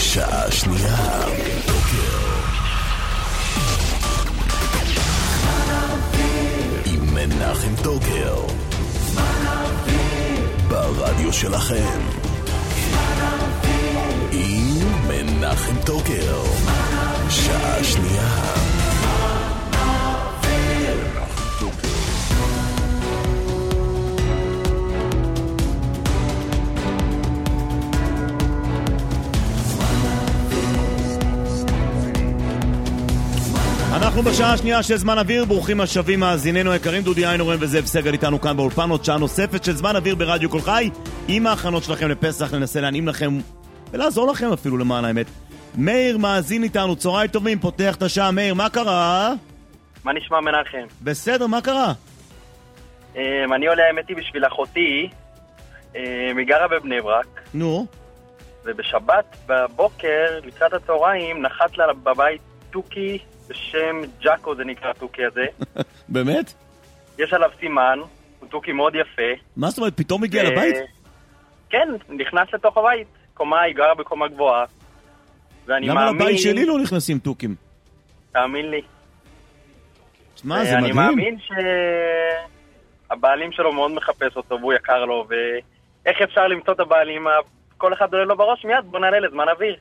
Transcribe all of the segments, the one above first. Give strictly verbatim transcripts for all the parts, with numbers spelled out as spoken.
שעה שנייה עם מנחם טוקר ברדיו שלכם עם מנחם טוקר שעה שנייה אנחנו בשעה השנייה של זמן אוויר, ברוכים השבים מאזיננו היקרים, דודי איינורן וזאב סגל איתנו כאן באולפן, עוד שעה נוספת של זמן אוויר ברדיו כל חי, עם ההכנות שלכם לפסח, ננסה להנעים לכם ולעזור לכם אפילו למען האמת. מאיר מאזין איתנו, צהריים טובים, פותח את השעה. מאיר, מה קרה? מה נשמע מנחם? בסדר, מה קרה? אני עולה האמתי בשביל אחותי, מגרה בבני ברק. נו? ובשבת בבוקר, לקראת הצהריים, נחת לה בבית טוקי בשם ג'אקו, זה נקרא טוקי הזה. באמת? יש עליו סימן, הוא טוקי מאוד יפה. מה זאת אומרת, פתאום הגיע לבית? כן, נכנס לתוך הבית. קומה, היא גרה בקומה גבוהה. ואני למה מאמין... לבית שלי לא נכנסים טוקים? תאמין לי. מה, זה מדהים? אני מאמין שהבעלים שלו מאוד מחפש אותו, והוא יקר לו, ואיך אפשר למצוא את הבעלים? כל אחד עולה לו בראש, מיד בוא נעלה לזמן אוויר.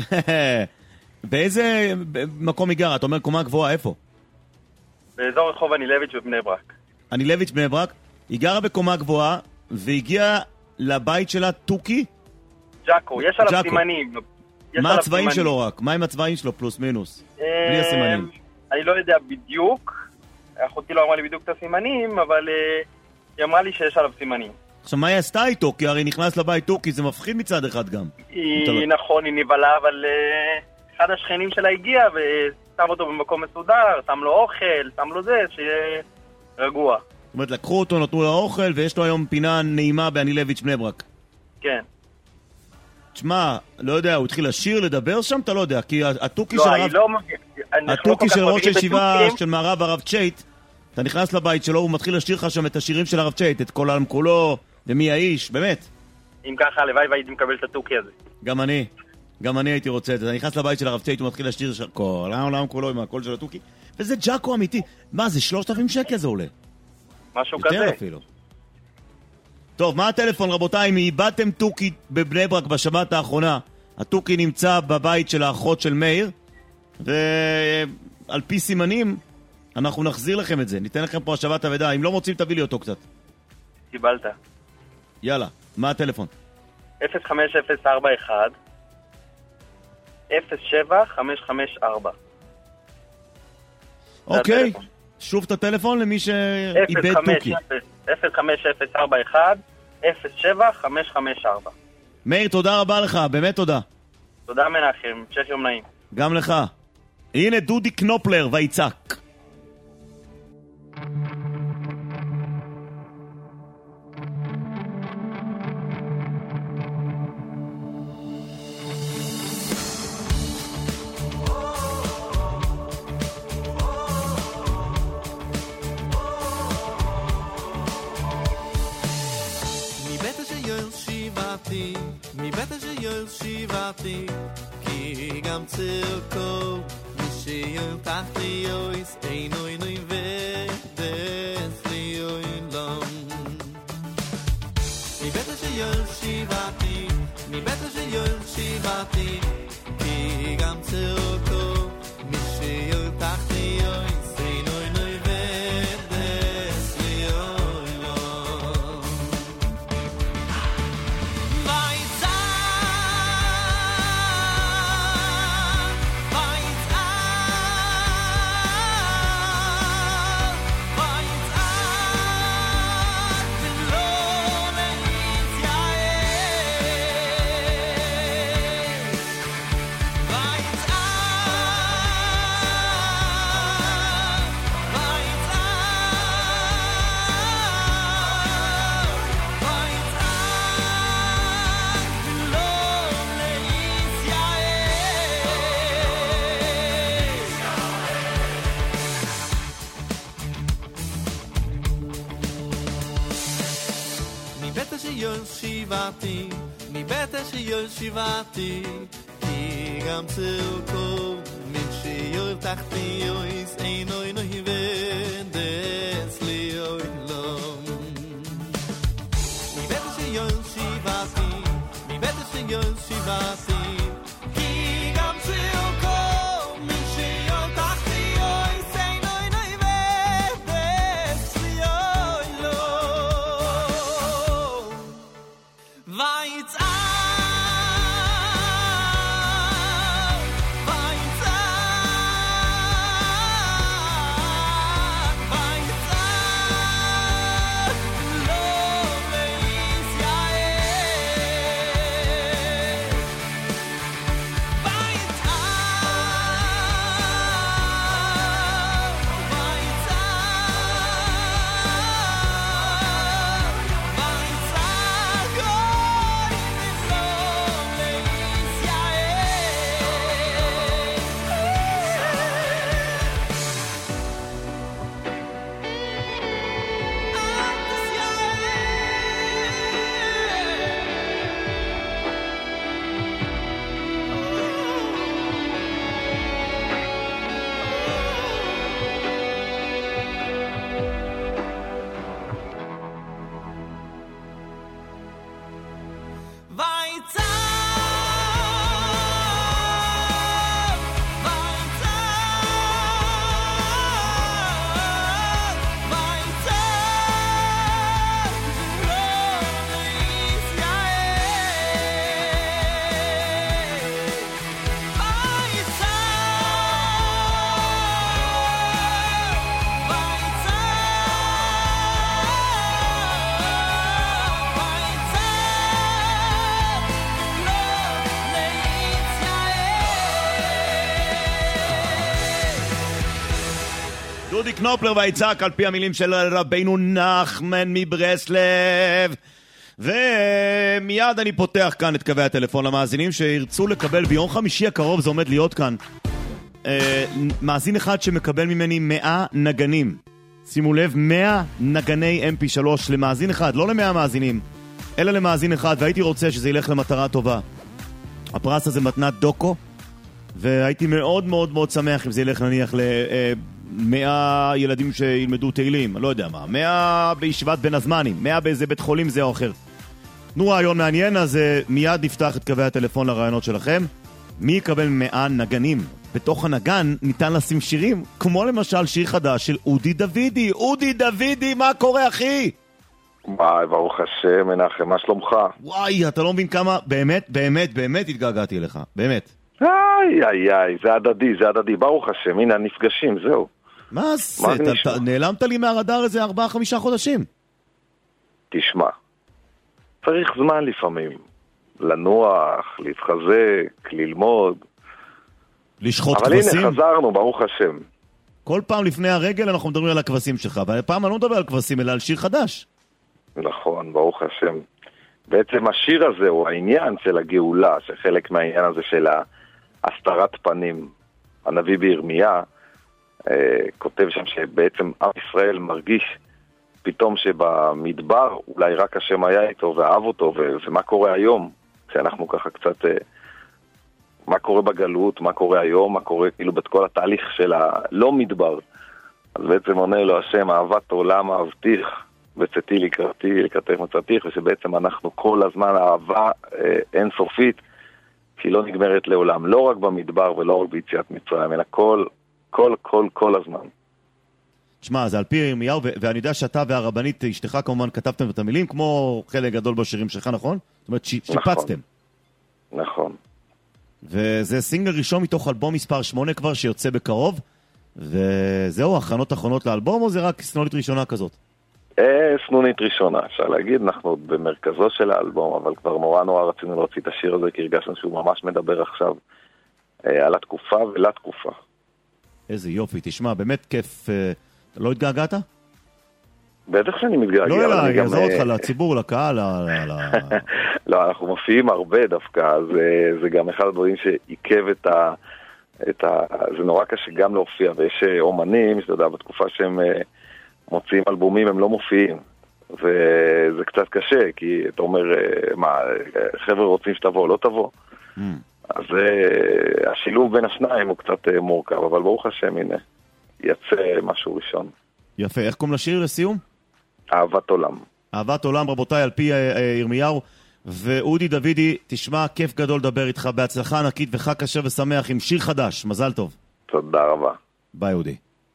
באיזה מקום היא גרה? אתה אומר קומה גבוהה, איפה? באזור רחוב אנילביץ' בבני ברק. אנילביץ' בבני ברק? היא גרה בקומה גבוהה, והגיעה לבית שלה טוקי? ג'אקו, יש עליו סימנים. מה הצבעים שלו רק? מה עם הצבעים שלו פלוס מינוס? בלי הסימנים. אני לא יודע בדיוק, אחותי לא אמרה לי בדיוק את הסימנים, אבל היא אמרה לי שיש עליו סימנים. עכשיו, מה היא עשתה איתו? כי הרי נכנס לבית טוקי, זה מפחיד מצד אחד גם. היא, נכון, היא נבלה, אבל אחד השכנים שלה הגיע ושם אותו במקום מסודר, שם לו אוכל, שם לו זה, שיהיה רגוע. זאת אומרת, לקחו אותו, נתנו לו אוכל, ויש לו היום פינה נעימה באנילביץ' בני ברק. כן. תשמע, לא יודע, הוא התחיל לשיר, לדבר שם, אתה לא יודע, כי הטוקי לא, של הרב... לא... הטוקי של ראש הישיבה של מערב הרב צ'ייט, אתה נכנס לבית שלו, הוא מתחיל לשיר לך שם את השירים של הרב צ'ייט, את כל העולם כולו, ומי האיש, באמת. אם ככה, הלוואי והייתי מקבל את הטוקי הזה. גם אני, גם אני הייתי רוצה את זה. אתה נכנס לבית של הרב צ'ייט, הוא מתחיל לשיר ש... כל העולם כולו עם הקול של הטוקי, וזה ג'אקו אמיתי. מה, זה שלושת אלפים שקל זה עולה? משהו יותר כזה. יותר אפילו. טוב, מה הטלפון, רבותיי? אם איבדתם טוקי בבני ברק בשבת האחרונה, הטוקי נמצא בבית של האחות של מאיר, ועל פי סימנים, אנחנו נחזיר לכם את זה. ניתן לכם פה השבת אבדה. אם לא מוצאים, תביא לי אותו קצת. קיבלת. יאללה, מה הטלפון? אפס חמש אפס ארבע אחת אפס שבע חמש חמש ארבע. אוקיי, שוב את הטלפון למי שאיבד טוקי. אפס חמש אפס ארבע אחת אפס שבע חמש חמש ארבע. מאיר, תודה רבה לך, באמת תודה. תודה מנחם, המשך יום נעים. גם לך. הנה דודי קנופלר ויצק. מבית אשר שיבתי כי גם צרקו משיום תחתי יויס אינו אינו ודס לי אוילום מבית אשר שיבתי מבית אשר שיבתי כי גם צרקו משיום תחתי יויס אינו אינו ודס לי אוילום מבית אשר שיבתי מבית אשר שיבתי כי כי גם צעקו משיור תחתי אויס אין אוי נוי ודס לי אוי לום מבית שיור שיבתי מבית שיור שיבתי כי גם צעקו משיור תחתי אויס אין אוי נוי ודס לי אוי לום ויצא דודי קנופלר ויצעק על פי המילים של רבינו נחמן מברסלב. ומיד אני פותח כאן את קווי הטלפון למאזינים שירצו לקבל ביום חמישי הקרוב, זה עומד להיות כאן, אה, מאזין אחד שמקבל ממני מאה נגנים. שימו לב, מאה נגני אם פי שלוש למאזין אחד, לא למאה מאזינים, אלא למאזין אחד, והייתי רוצה שזה ילך למטרה טובה. הפרס הזה מתנת דוקו, והייתי מאוד מאוד מאוד שמח אם זה ילך נניח למאה ילדים שילמדו תהילים, לא יודע מה, מאה בישיבת בין הזמנים, מאה באיזה בית חולים זה או אחר. תנו רעיון מעניין, אז מיד נפתח את קווי הטלפון לרעיונות שלכם. מי יקבל מאה נגנים? בתוך הנגן ניתן לשים שירים, כמו למשל שיר חדש של אודי דוידי. אודי דוידי, מה קורה אחי? ביי, ברוך השם, מנחם, מה שלומך? וואי, אתה לא מבין כמה, באמת, באמת, באמת התגעגעתי אליך, באמת. איי, איי, איי, זה הדדי, זה הדדי, ברוך השם, הנה הנפגשים, זהו. מה זה? אתה נעלמת לי מהרדאר איזה ארבעה, חמישה חודשים. תשמע, צריך זמן לפעמים, לנוח, להתחזק, ללמוד. לשחוט אבל כבשים? אבל הנה, חזרנו, ברוך השם. כל פעם לפני הרגל אנחנו מדברים על הכבשים שלך, והפעם אני לא מדבר על כבשים, אלא על שיר חדש. נכון, ברוך השם. בעצם השיר הזה הוא העניין של הגאולה, שחלק מהעניין הזה של הסתרת פנים. הנביא בירמיה אה, כותב שם שבעצם עם ישראל מרגיש פתאום שבמדבר אולי רק השם היה איתו ואהב אותו, ומה קורה היום, כשאנחנו ככה קצת, אה, מה קורה בגלות, מה קורה היום, מה קורה כאילו בכל התהליך של הלא מדבר. אז בעצם עונה לו השם, אהבת עולם אהבתיך, בצאתי לקראתי, לקראתך מצאתיך, ושבעצם אנחנו כל הזמן אהבה אה, אינסופית, שהיא לא נגמרת לעולם, לא רק במדבר ולא רק ביציאת מצרים, אלא כל, כל, כל, כל הזמן. תשמע, זה על פי ירמיהו, ו- ואני יודע שאתה והרבנית, אשתך כמובן כתבתם את המילים, כמו חלק גדול בשירים שלך, נכון? זאת אומרת, ש- נכון, שיפצתם. נכון. וזה סינגל ראשון מתוך אלבום מספר שמונה כבר, שיוצא בקרוב, וזהו, הכנות אחרונות לאלבום, או זה רק סנונית ראשונה כזאת? אה, סנונית ראשונה, אפשר להגיד, אנחנו במרכזו של האלבום, אבל כבר נורא נורא רצינו להוציא את השיר הזה, כי הרגשנו שהוא ממש מדבר עכשיו אה, על התקופה ולתקופה. איזה יופי, תשמע, באמת כיף. אה, לא התגעגעת? בטח שאני מתגעגע. לא אלא, אני אעזור אותך לציבור, לקהל. לא, אנחנו מופיעים הרבה דווקא, זה גם אחד הדברים שעיכב את ה... את ה... זה נורא קשה גם להופיע, ויש אומנים, שאתה יודע, בתקופה שהם מוציאים אלבומים, הם לא מופיעים, וזה קצת קשה, כי אתה אומר, מה, חבר'ה רוצים שתבוא, לא תבוא. אז uh, השילוב בין השניים הוא קצת uh, מורכב, אבל ברוך השם, הנה, יצא משהו ראשון. יפה, איך קוראים לשיר לסיום? אהבת עולם. אהבת עולם, רבותיי, על פי uh, ירמיהו. ואודי דוידי, תשמע, כיף גדול לדבר איתך, בהצלחה ענקית וחג כשר ושמח עם שיר חדש, מזל טוב. תודה רבה. ביי אודי.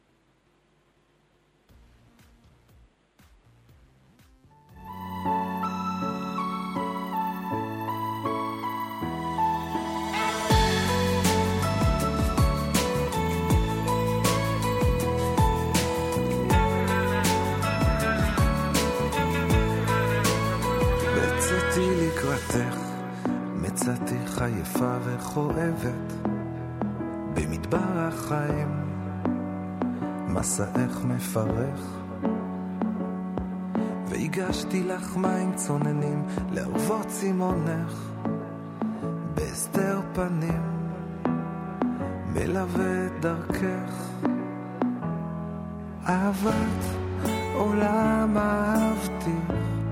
מצאתיך יפה וכואבת במדבר החיים, מסעך מפרך, והגשתי לך מים צוננים לערבות צימונך, בהסתר פנים מלווה את דרכך. אהבת עולם אהבתיך,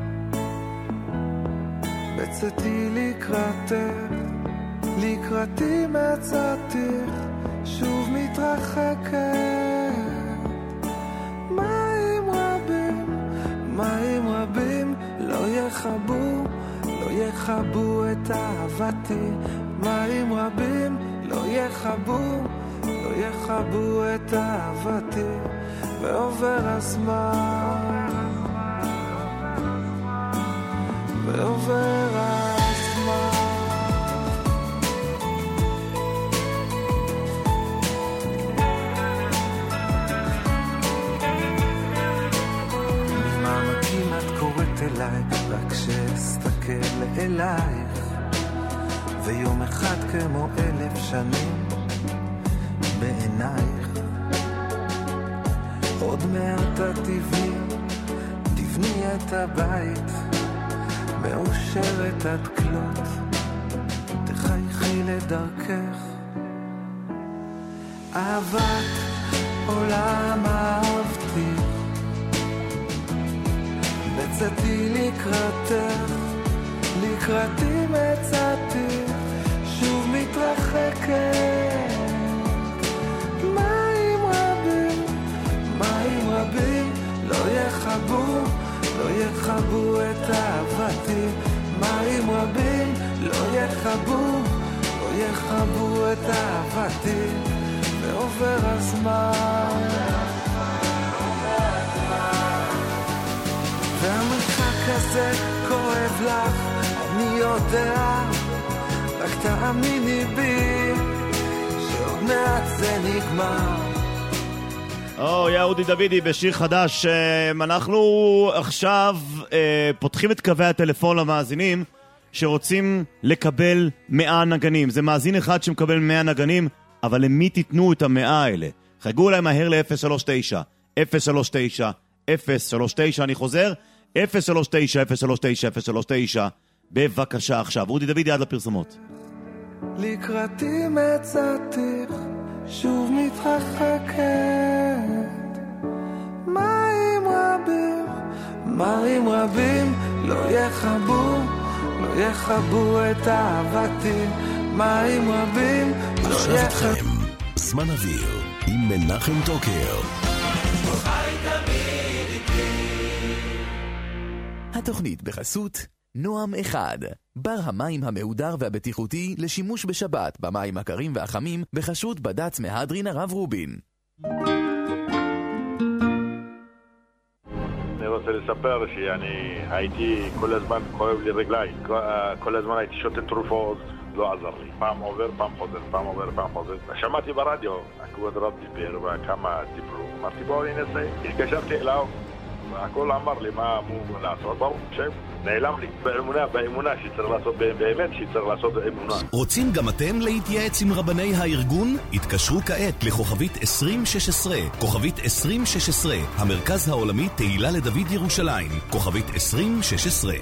בצאתי לקראתך, לקראתי מצאתיך, שוב מתרחקת. מים רבים, מים רבים, לא יחבו, לא יחבו את אהבתי. מים רבים, לא יחבו, לא יחבו את אהבתי. ועובר הזמן, ועובר הזמן. ממעמקים את קוראת אליי, רק שאסתכל אלייך, ויום אחד כמו אלף שנים בעינייך. עוד מעט את תבני, תבני את הבית, מאושרת עד כלות, תחייכי לדרכך. אהבת עולם אהבתיך, בצאתי לקראתך, לקראתי מצאתיך, שוב מתרחקת. מים רבים, מים רבים, לא יחבו, לא יחבו את אהבתי. מים רבים, לא יחבו, לא יחבו את אהבתי. ועובר הזמן, והמרחק הזה כואב לך, אני יודע, רק תאמיני בי שעוד מעט זה נגמר. או, יא אודי דוידי בשיר חדש. אנחנו עכשיו פותחים את קווי הטלפון למאזינים שרוצים לקבל מאה נגנים. זה מאזין אחד שמקבל מאה נגנים, אבל למי תיתנו את המאה האלה? חייגו אליי מהר ל-אפס שלוש תשע אפס שלוש תשע אפס שלוש תשע. אני חוזר, אפס שלוש תשע אפס שלוש תשע אפס שלוש תשע. בבקשה עכשיו. אודי דוידי עד לפרסומות. לקראתי מצאתיך, שוב מתרחקת. מים רבים, מים רבים, לא יחבו, לא יחבו את אהבתי. מים רבים, לא עכשיו יחבו. איתכם, זמן אוויר עם מנחם טוקר. התוכנית בחסות נועם אחד, בר המים המהודר והבטיחותי לשימוש בשבת במים הקרים והחמים, בחסות בד"ץ מהדרין הרב רובין. אני רוצה לספר שאני הייתי כל הזמן כואב לי רגליים, כל הזמן הייתי שותה תרופות, לא עזר לי. פעם עובר, פעם חוזר, פעם עובר, פעם חוזר. שמעתי ברדיו, הכבוד רב דיבר וכמה דיברו. אמרתי בואו ננסה. התקשרתי אליו, הכל אמר לי מה אמור לעשות. ברור, שם, נעלם לי. באמונה, באמונה שצריך לעשות, באמת שצריך לעשות באמונה. רוצים גם אתם להתייעץ עם רבני הארגון? התקשרו כעת לכוכבית עשרים שש עשרה, כוכבית עשרים שש עשרה, המרכז העולמי תהילה לדוד ירושלים, כוכבית עשרים שש עשרה.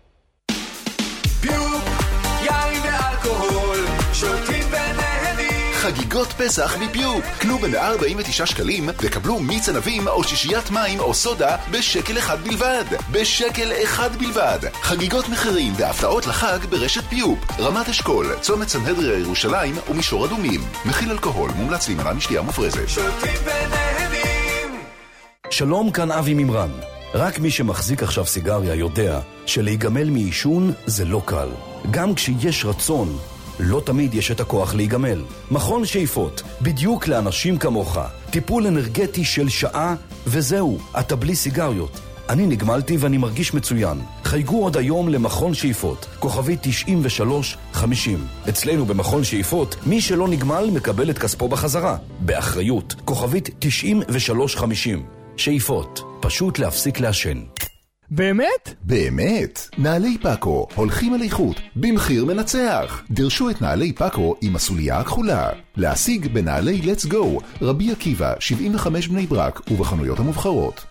פיוק, יין ואלכוהול, שולטים ונהנים. חגיגות פסח מפיופ. קנו ב-מאה ארבעים ותשעה שקלים וקבלו מיץ ענבים או שישיית מים או סודה בשקל אחד בלבד. בשקל אחד בלבד. חגיגות מחירים והפתעות לחג ברשת פיופ. רמת אשכול, צומת סנהדריה ירושלים ומישור אדומים. מכיל אלכוהול, מומלץ להימנע משתייה מופרזת. שותים ונהנים. שלום, כאן אבי ממרן. רק מי שמחזיק עכשיו סיגריה יודע שלהיגמל מעישון זה לא קל. גם כשיש רצון, לא תמיד יש את הכוח להיגמל. מכון שאיפות, בדיוק לאנשים כמוך. טיפול אנרגטי של שעה, וזהו, אתה בלי סיגריות. אני נגמלתי ואני מרגיש מצוין. חייגו עוד היום למכון שאיפות, כוכבי תשעים ושלוש חמישים. אצלנו במכון שאיפות, מי שלא נגמל מקבל את כספו בחזרה. באחריות, כוכבית תשעים ושלוש חמישים. שאיפות, פשוט להפסיק לעשן. באמת? באמת. נעלי פאקו הולכים על איכות במחיר מנצח. דרשו את נעלי פאקו עם הסוליה הכחולה. להשיג בנעלי Let's Go, רבי עקיבא, שבעים וחמש בני ברק ובחנויות המובחרות.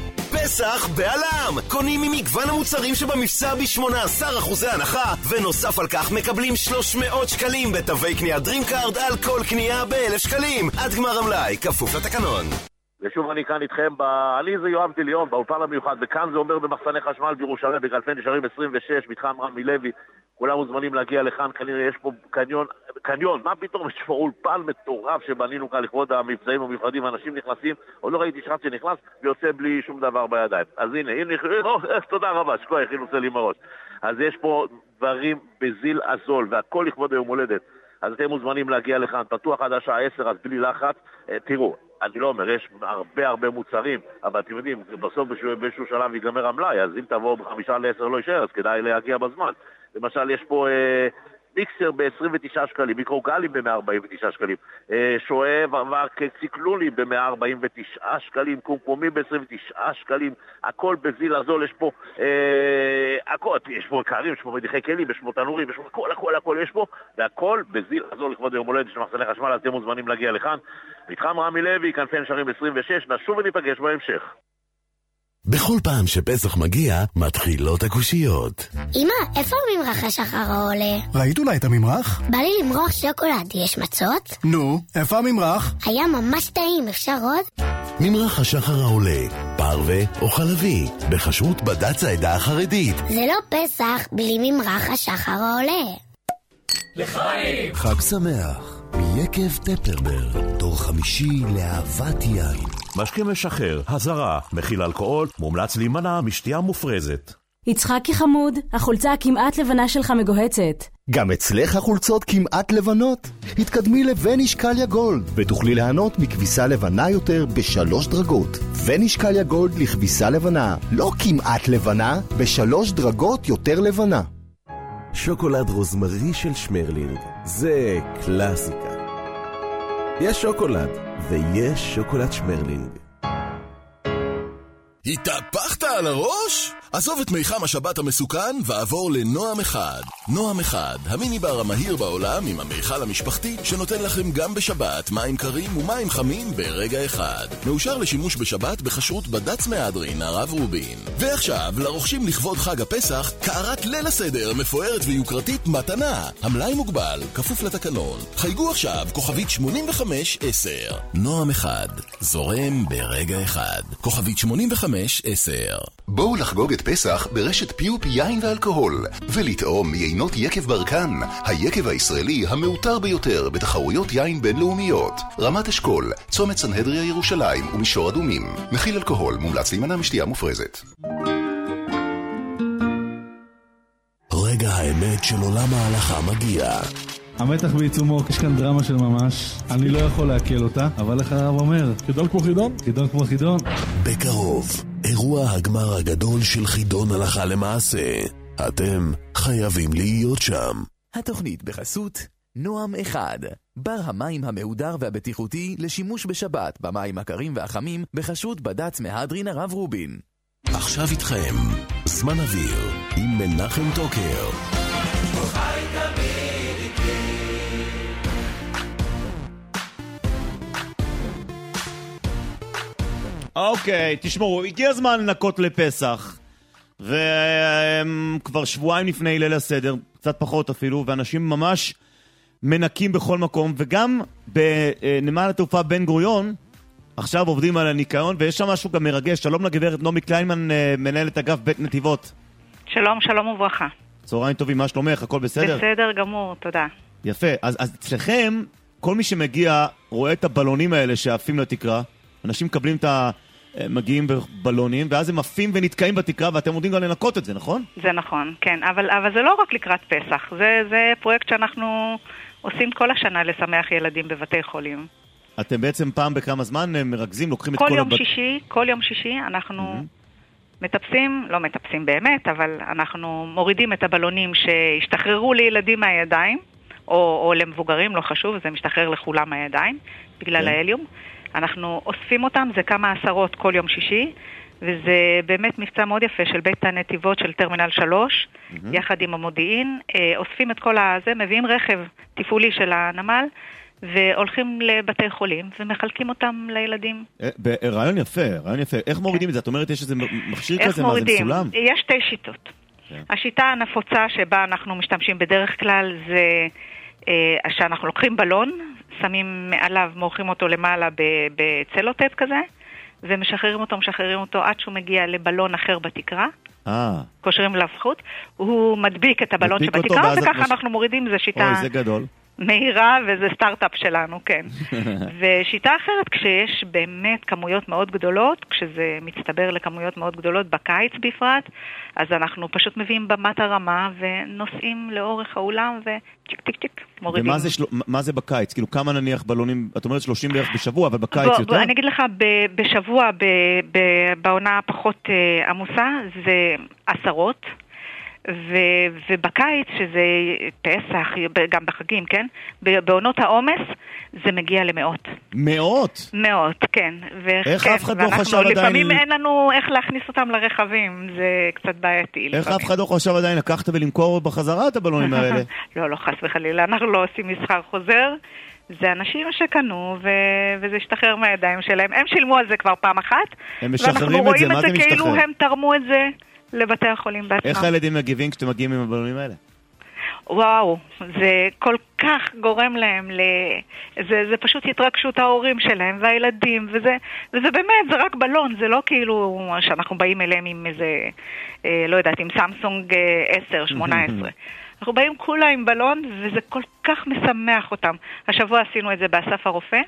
פסח בעלם! קונים ממגוון המוצרים שבמבצע ב-שמונה עשר אחוז הנחה, ונוסף על כך מקבלים שלוש מאות שקלים בתווי קנייה דרימקארד על כל קנייה ב-אלף שקלים. עד גמר המלאי, כפוף לתקנון. ושוב אני כאן איתכם, ב... אני זה יואב דיליון, באולפן המיוחד, וכאן זה אומר במחסני חשמל בירושלים, בגלפי נשרים עשרים ושש, מתחם רמי לוי. כולם מוזמנים להגיע לכאן, כנראה יש פה קניון, קניון, מה פתאום, יש פה אולפן מטורף שבנינו כאן לכבוד המבצעים המיוחדים, אנשים נכנסים, עוד לא ראיתי שחד שנכנס, ויוצא בלי שום דבר בידיים. אז הנה, הנה, הנה, תודה רבה, שכוח, הכי נוצא לי מראש. אז יש פה דברים בזיל הזול, והכל לכבוד היום הולדת. אז אתם מוזמנים להגיע לכאן, פתוח עד השעה עשר, אז בלי לחץ, תראו. אני לא אומר, יש הרבה הרבה מוצרים, אבל אתם יודעים, בסוף באיזשהו שלב ייגמר המלאי, אז אם תבואו בחמישה לעשר לא יישאר, אז כדאי להגיע בזמן. למשל, יש פה אה, מיקסר ב-עשרים ותשעה שקלים, מיקרוגלים ב-מאה ארבעים ותשעה שקלים, אה, שואב וקציקלולי ב-מאה ארבעים ותשעה שקלים, קומקומי ב-עשרים ותשעה שקלים, הכל בזיל הזול, יש פה, אה, הכל, יש פה קרים, יש פה מדיחי כלים, יש פה תנורים, יש פה הכל, הכל, הכל יש פה, והכל בזיל הזול לכבוד יום הולדת של מחסני חשמל, אז אתם מוזמנים להגיע לכאן. מתחם רמי לוי, כנפי נשרים עשרים ושש, נשוב וניפגש בהמשך. בכל פעם שפסח מגיע, מתחילות הקושיות. אמא, איפה הממרח השחר העולה? ראית אולי את הממרח? בא לי למרוח שוקולד, יש מצות? נו, איפה הממרח? היה ממש טעים, אפשר עוד? ממרח השחר העולה, פרווה או חלבי, בחשרות בד"ץ העדה החרדית. זה לא פסח בלי ממרח השחר העולה. לחיים! חג שמח, מיקב טפרברג, דור חמישי לאהבת יין. משקים משחרר, הזרה, מכיל אלכוהול, מומלץ להימנע משתייה מופרזת. יצחקי חמוד, החולצה הכמעט לבנה שלך מגוהצת. גם אצלך החולצות כמעט לבנות? התקדמי לבניש קליה גולד ותוכלי ליהנות מכביסה לבנה יותר בשלוש דרגות. וניש קליה גולד לכביסה לבנה, לא כמעט לבנה, בשלוש דרגות יותר לבנה. שוקולד רוזמרי של שמרלינג, זה קלאסיקה. יש שוקולד ויש שוקולד שמרלינג. התהפכת על הראש? עזוב את מיחם השבת המסוכן ועבור לנועם אחד. נועם אחד, המיני-בר המהיר בעולם עם המיכל המשפחתי שנותן לכם גם בשבת מים קרים ומים חמים ברגע אחד. מאושר לשימוש בשבת בחשרות בד"ץ מהדרין, הרב רובין. ועכשיו, לרוכשים לכבוד חג הפסח, קערת ליל הסדר מפוארת ויוקרתית מתנה. המלאי מוגבל, כפוף לתקנון. חייגו עכשיו, כוכבית שמונים וחמש עשר. נועם אחד, זורם ברגע אחד. כוכבית שמונים וחמש עשר. בואו לחגוג את פסח ברשת פיופ יין ואלכוהול, ולטעום יינות יקב ברקן, היקב הישראלי המאותר ביותר בתחרויות יין בינלאומיות. רמת אשכול, צומת סנהדריה ירושלים ומישור אדומים. מכיל אלכוהול, מומלץ להימנע משתייה מופרזת. רגע האמת של עולם ההלכה מגיע. המתח בעיצומו, יש כאן דרמה של ממש. אני לא יכול להקל אותה, אבל איך הרב אומר? חידון כמו חידון? חידון כמו חידון. בקרוב, אירוע הגמר הגדול של חידון הלכה למעשה. אתם חייבים להיות שם. התוכנית בחסות נועם אחד, בר המים המהודר והבטיחותי לשימוש בשבת במים הקרים והחמים בחשרות בד"ץ מהדרין הרב רובין. עכשיו איתכם, זמן אוויר עם מנחם טוקר. אוקיי, תשמעו, הגיע הזמן לנקות לפסח, וכבר שבועיים לפני ליל הסדר, קצת פחות אפילו, ואנשים ממש מנקים בכל מקום, וגם בנמל התעופה בן גוריון, עכשיו עובדים על הניקיון, ויש שם משהו גם מרגש. שלום לגברת נעמי קליינמן, מנהלת אגף בית נתיבות. שלום, שלום וברכה. צהריים טובים, מה שלומך? הכל בסדר? בסדר גמור, תודה. יפה, אז, אז אצלכם, כל מי שמגיע רואה את הבלונים האלה שעפים לתקרה, אנשים מקבלים את ה... מגיעים בבלונים, ואז הם עפים ונתקעים בתקרה, ואתם יודעים גם לנקות את זה, נכון? זה נכון, כן, אבל, אבל זה לא רק לקראת פסח, זה, זה פרויקט שאנחנו עושים כל השנה לשמח ילדים בבתי חולים. אתם בעצם פעם בכמה זמן מרכזים, לוקחים את כל... כל יום שישי, כל יום שישי אנחנו מטפסים, לא מטפסים באמת, אבל אנחנו מורידים את הבלונים שהשתחררו לילדים מהידיים, או, או למבוגרים, לא חשוב, זה משתחרר לכולם מהידיים, בגלל ההליום. אנחנו אוספים אותם, זה כמה עשרות כל יום שישי, וזה באמת מבצע מאוד יפה של בית הנתיבות של טרמינל שלוש, mm-hmm. יחד עם המודיעין, אוספים את כל הזה, מביאים רכב תפעולי של הנמל, והולכים לבתי חולים, ומחלקים אותם לילדים. רעיון יפה, רעיון יפה. איך מורידים את זה? את אומרת, יש איזה מכשיר כזה, מה זה מסולם? יש שתי שיטות. השיטה הנפוצה שבה אנחנו משתמשים בדרך כלל, זה שאנחנו לוקחים בלון, שמים מעליו, מורחים אותו למעלה בצלוטט כזה, ומשחררים אותו, משחררים אותו עד שהוא מגיע לבלון אחר בתקרה. אה. קושרים אליו חוט, הוא מדביק את הבלון שבתקרה, וככה אנחנו מורידים, זה שיטה... אוי, זה גדול. מהירה, וזה סטארט-אפ שלנו, כן. ושיטה אחרת, כשיש באמת כמויות מאוד גדולות, כשזה מצטבר לכמויות מאוד גדולות, בקיץ בפרט, אז אנחנו פשוט מביאים במת הרמה, ונוסעים לאורך האולם, וצ'יק צ'יק צ'יק, מורידים. ומה זה, של... מה זה בקיץ? כאילו, כמה נניח בלונים, את אומרת שלושים בערך בשבוע, אבל בקיץ בוא, יותר? בוא, אני אגיד לך, ב- בשבוע, ב- ב- בעונה הפחות uh, עמוסה, זה עשרות, ו- ובקיץ, שזה פסח, גם בחגים, כן? בעונות העומס, זה מגיע למאות. מאות? מאות, כן. איך אף אחד לא חשב עדיין... לפעמים אין לנו איך להכניס אותם לרכבים, זה קצת בעייתי. איך אף אחד לא חשב עדיין לקחת ולמכור בחזרה את הבלונים האלה? לא, לא, חס וחלילה, אנחנו לא עושים מסחר חוזר. זה אנשים שקנו, ו... וזה השתחרר מהידיים שלהם. הם שילמו על זה כבר פעם אחת. הם משחררים את זה, מה זה משתחרר? כאילו הם תרמו את זה לבתי החולים בעצמם. איך הילדים מגיבים כשאתם מגיעים עם הבלונים האלה? וואו, זה כל כך גורם להם, ל... זה, זה פשוט התרגשות ההורים שלהם והילדים, וזה, וזה באמת, זה רק בלון, זה לא כאילו שאנחנו באים אליהם עם איזה, אה, לא יודעת, עם סמסונג עשר, שמונה עשרה. אנחנו באים כולה עם בלון, וזה כל כך משמח אותם. השבוע עשינו את זה באסף הרופא,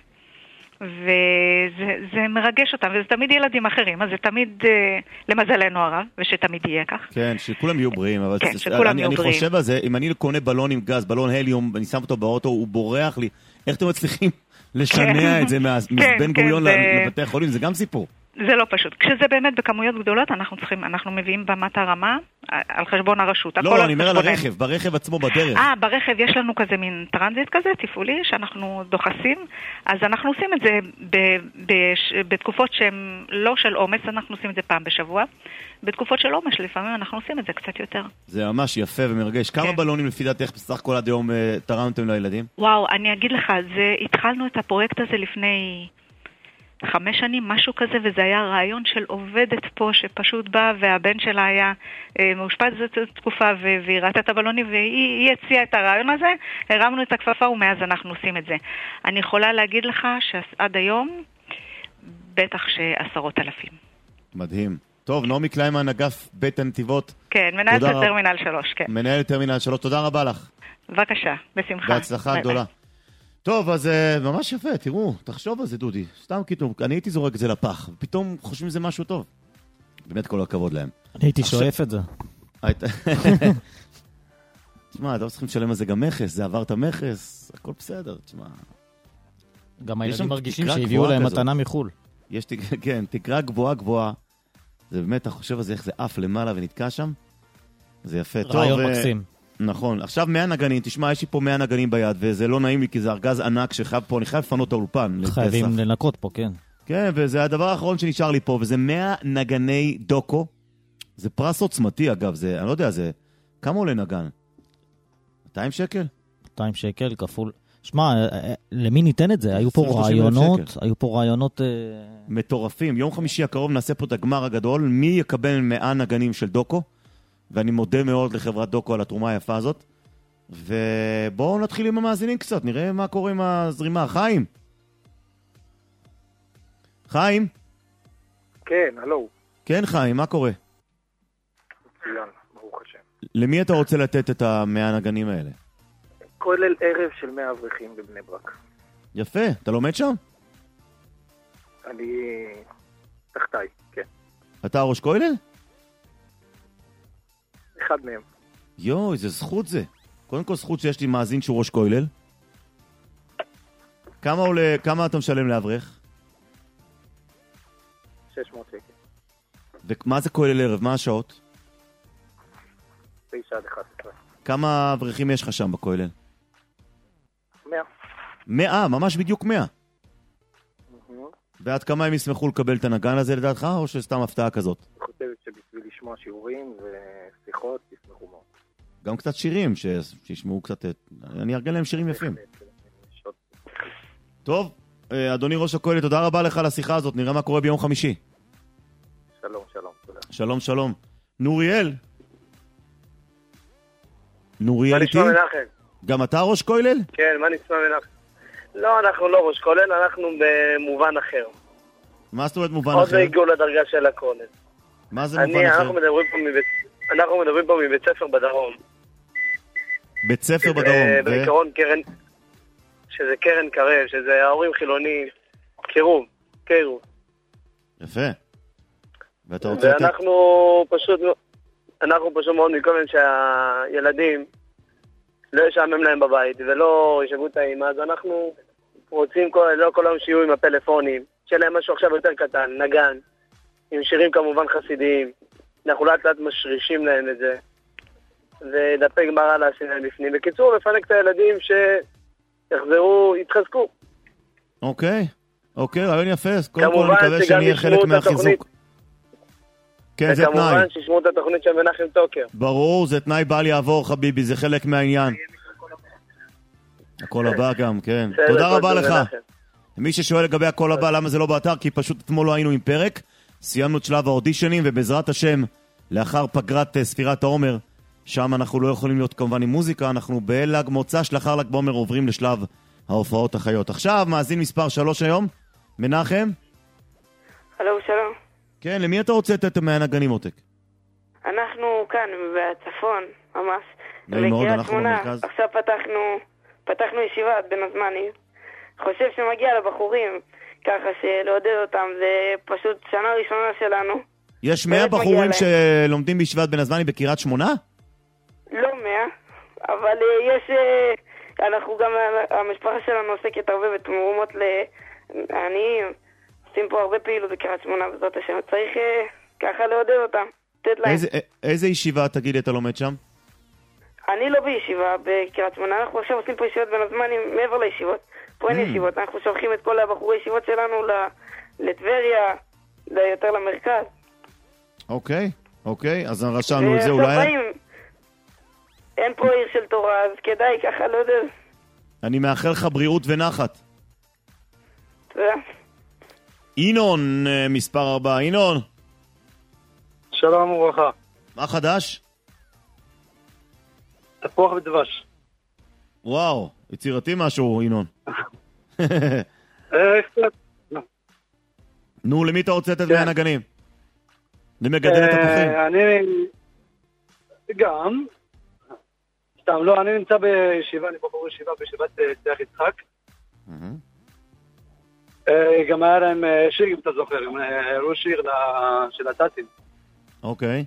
וזה זה מרגש אותם, וזה תמיד ילדים אחרים, אז זה תמיד, אה, למזלנו הרב, ושתמיד יהיה כך. כן, שכולם יהיו בריאים, אבל כן, שכולם אני, יהיו אני בריאים. חושב על זה, אם אני קונה בלון עם גז, בלון הליום, אני שם אותו באוטו, הוא בורח לי, איך אתם מצליחים לשנע כן. את זה מבן כן, גוריון כן, לבתי החולים? זה גם סיפור. זה לא פשוט. כשזה באמת בכמויות גדולות, אנחנו צריכים, אנחנו מביאים במת הרמה על חשבון הרשות. לא, אני אומר על הרכב, ברכב עצמו בדרך. אה, ברכב יש לנו כזה מין טרנזיט כזה, תפעולי, שאנחנו דוחסים, אז אנחנו עושים את זה ב- ב- בתקופות שהן לא של עומס, אנחנו עושים את זה פעם בשבוע. בתקופות של עומס, לפעמים אנחנו עושים את זה קצת יותר. זה ממש יפה ומרגש. כמה בלונים לפי דעתך בסך כל עד היום תרמתם לילדים? וואו, אני אגיד לך, זה, התחלנו את הפרויקט הזה לפני חמש שנים, משהו כזה, וזה היה רעיון של עובדת פה שפשוט באה, והבן שלה היה אה, מאושפז תקופה, והיא ראתה את הבלונים, והיא הציעה את הרעיון הזה, הרמנו את הכפפה, ומאז אנחנו עושים את זה. אני יכולה להגיד לך שעד היום, בטח שעשרות אלפים. מדהים. טוב, נעמי קליינמן, אגף בית הנתיבות. כן, מנהלת טרמינל שלוש, כן. מנהלת טרמינל שלוש, תודה רבה לך. בבקשה, בשמחה. בהצלחה גדולה. טוב, אז uh, ממש יפה, תראו, תחשוב על זה, דודי. סתם כאילו, אני הייתי זורק את זה לפח, ופתאום חושבים שזה משהו טוב. באמת כל הכבוד להם. אני הייתי שואף את זה. תשמע, אתה לא צריכים לשלם על זה גם מכס, זה עבר את המכס, הכל בסדר, תשמע. גם הילדים מרגישים שהביאו להם מתנה מחול. יש, כן, תקרה גבוהה גבוהה. זה באמת, אתה חושב על זה, איך זה אף למעלה ונתקע שם? זה יפה. רעיון מקסים. נכון. עכשיו מאה נגנים, תשמע, יש לי פה מאה נגנים ביד, וזה לא נעים לי, כי זה ארגז ענק שחייב פה, אני חייב לפנות את האולפן. חייבים לנקות פה, כן. כן, וזה הדבר האחרון שנשאר לי פה, וזה מאה נגני דוקו. זה פרס עוצמתי, אגב, זה, אני לא יודע, זה, כמה עולה נגן? מאתיים שקל? מאתיים שקל, כפול. שמע, למי ניתן את זה? היו פה רעיונות, היו פה רעיונות... מטורפים. יום חמישי הקרוב נעשה פה את הגמר הגדול, מי יקבל מאה נגנים של דוקו, ואני מודה מאוד לחברת דוקו על התרומה היפה הזאת. ובואו נתחיל עם המאזינים קצת, נראה מה קורה עם הזרימה. חיים? חיים? כן, הלו. כן, חיים, מה קורה? מצוין, ברוך השם. למי אתה רוצה לתת את המאה נגנים האלה? כולל ערב של מאה אברכים בבני ברק. יפה, אתה לומד שם? אני תחתיי, כן. אתה ראש כולל? אחד מהם. יואו, איזה זכות זה. קודם כל זכות שיש לי מאזין שהוא ראש כולל. כמה עולה, כמה אתה משלם לאברך? שש מאות שקל. ומה זה כולל ערב? מה השעות? תשע עד אחת עשרה. כמה אברכים יש לך שם בכולל? מאה. מאה, ממש בדיוק מאה. ועד כמה הם ישמחו לקבל את הנגן הזה לדעתך, או שסתם הפתעה כזאת? אני חושבת שבשביל לשמוע שיעורים ושיחות, ישמחו מאוד. גם קצת שירים, שישמעו קצת... אני ארגן להם שירים יפים. טוב, אדוני ראש הכולל, תודה רבה לך על השיחה הזאת, נראה מה קורה ביום חמישי. שלום, שלום, תודה. שלום, שלום. נוריאל? נוריאל מה איתי? נשמע מנחם? גם אתה ראש כולל? כן, מה נשמע מנחם? לא, אנחנו לא ראש כולל, אנחנו במובן אחר. מה זאת אומרת מובן עוד אחר? לא הגיעו לדרגה של הכולל. מה זה אני, מובן אחר? אנחנו מדברים פה מבית, אנחנו מדברים פה מבית ספר בדרום. בית ספר שזה, בדרום. ו... בעיקרון קרן, שזה קרן קרב, שזה ההורים חילונים, קירוב, קירוב. יפה. ואתה רוצה לתת... ואנחנו פשוט, אנחנו פשוט מאוד מקודם שהילדים לא ישעמם להם בבית ולא ישבו את האמא, אז אנחנו רוצים כל, לא כל היום שיהיו עם הפלאפונים, שיהיה להם משהו עכשיו יותר קטן, נגן, עם שירים כמובן חסידיים, אנחנו לאט לאט משרישים להם את זה, ודפי גמרא להשים להם בפנים. בקיצור, לפנק את הילדים שיחזרו, יתחזקו. אוקיי, אוקיי, רעיון יפה, אז קודם כל אני מקווה שאני אהיה חלק מהחיזוק. כן, זה תנאי. וכמובן שישמעו את התוכנית של מנחם טוקר. ברור, זה תנאי בל יעבור חביבי, זה חלק מהעניין. הכל הבא גם, כן. תודה רבה לך. מי ששואל לגבי הכל הבא, למה זה לא באתר? כי פשוט אתמול לא היינו עם פרק. סיימנו את שלב האודישנים, ובעזרת השם, לאחר פגרת ספירת העומר, שם אנחנו לא יכולים להיות כמובן עם מוזיקה, אנחנו בל"ג מוצא שלאחר ל"ג בעומר עוברים לשלב ההופעות החיות. עכשיו, מאזין מספר שלוש היום, מנחם. הלו, שלום. כן, למי אתה רוצה לתת מהנגנים עותק? אנחנו כאן בצפון, ממש. נעים מאוד, אנחנו במרכז. עכשיו פתחנו, פתחנו ישיבת בין הזמנים. חושב שמגיע לבחורים, ככה שלעודד אותם, זה פשוט שנה ראשונה שלנו. יש מאה בחורים שלומדים בישיבת בין הזמנים בקריית שמונה? לא מאה, אבל יש, אנחנו גם, המשפחה שלנו עוסקת הרבה בתמורמות לעניים. עושים פה הרבה פעילות בקריית שמונה, בזאת השם. צריך ככה לעודד אותם, לתת להם. איזה, איזה ישיבה, תגיד, אתה לומד שם? אני לא בישיבה בקריית שמונה, אנחנו עכשיו עושים פה ישיבות בין הזמנים מעבר לישיבות. פה אין ישיבות, אנחנו שולחים את כל הבחורי ישיבות שלנו לטבריה, יותר למרכז. אוקיי, אוקיי, אז רשמנו את זה אולי... אין פה עיר של תורה, אז כדאי ככה לעודד. אני מאחל לך בריאות ונחת. תודה. אינון, מספר ארבע, אינון. שלום וברכה. מה חדש? תפוח ודבש. וואו, יצירתי משהו, אינון. נו, למי אתה רוצה לתת מהנגנים? למגדל תפוחים. אני גם, סתם לא, אני נמצא בישיבה, אני פה בישיבה, בישיבת צח יצחק. גם היה להם שיר, אם אתה זוכר, הם הראו שיר של הטאטים. אוקיי.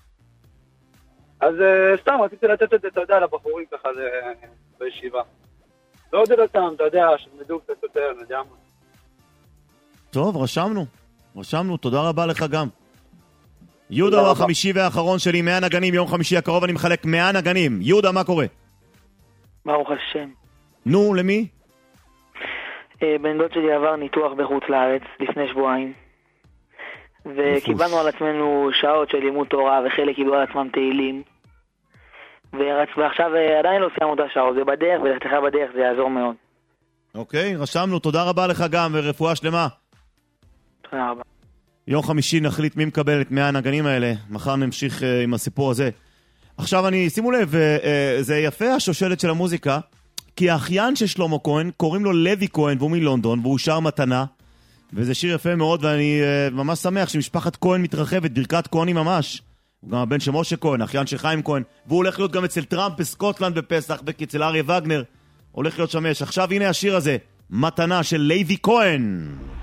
אז סתם, רציתי לתת את זה, אתה יודע, לבחורים ככה בישיבה. לא יודע אותם, אתה יודע, שמדו קצת יותר, נדע מה. טוב, רשמנו. רשמנו, תודה רבה לך גם. יהודה הוא החמישי והאחרון שלי, מאה נגנים, יום חמישי הקרוב אני מחלק מאה נגנים. יהודה, מה קורה? ברוך השם. נו, למי? בן דוד שלי עבר ניתוח בחוץ לארץ לפני שבועיים, וקיבלנו על עצמנו שעות של לימוד תורה, וחלק קיבלו על עצמם תהילים, ועכשיו עדיין לא סיימנו את השעות, זה בדרך, ולכתך בדרך זה יעזור מאוד. אוקיי, רשמנו, תודה רבה לך גם, ורפואה שלמה. תודה רבה. יום חמישי נחליט מי מקבל את מאה הנגנים האלה, מחר נמשיך uh, עם הסיפור הזה. עכשיו אני, שימו לב, זה יפה השושלת של המוזיקה, כי האחיין של שלמה כהן, קוראים לו לוי כהן, והוא מלונדון, והוא שר מתנה, וזה שיר יפה מאוד, ואני ממש שמח שמשפחת כהן מתרחבת, ברכת כהני ממש. הוא גם הבן של משה כהן, אחיין של חיים כהן, והוא הולך להיות גם אצל טראמפ בסקוטלנד בפסח, אצל אריה וגנר, הולך להיות שמש. עכשיו הנה השיר הזה, מתנה של לוי כהן.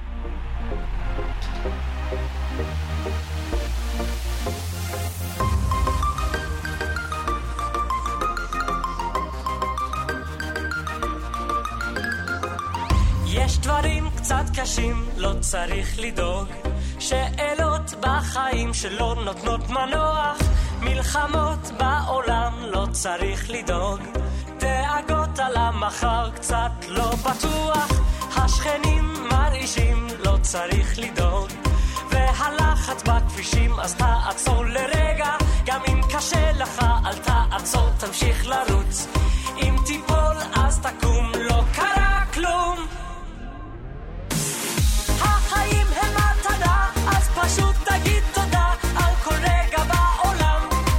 יש דברים קצת קשים, לא צריך לדאוג, שאלות בחיים שלא נותנות מנוח, מלחמות בעולם לא צריך לדאוג, דאגות על המחר קצת לא בטוח, השכנים מרעישים לא צריך לדאוג, והלחץ בכבישים אז תעצור לרגע, גם אם קשה לך אל תעצור, תמשיך לרוץ, אם תיפול אז תקום, לא קרה כלום, החיים הם מתנה, אז פשוט תגיד תודה על כל רגע בעולם,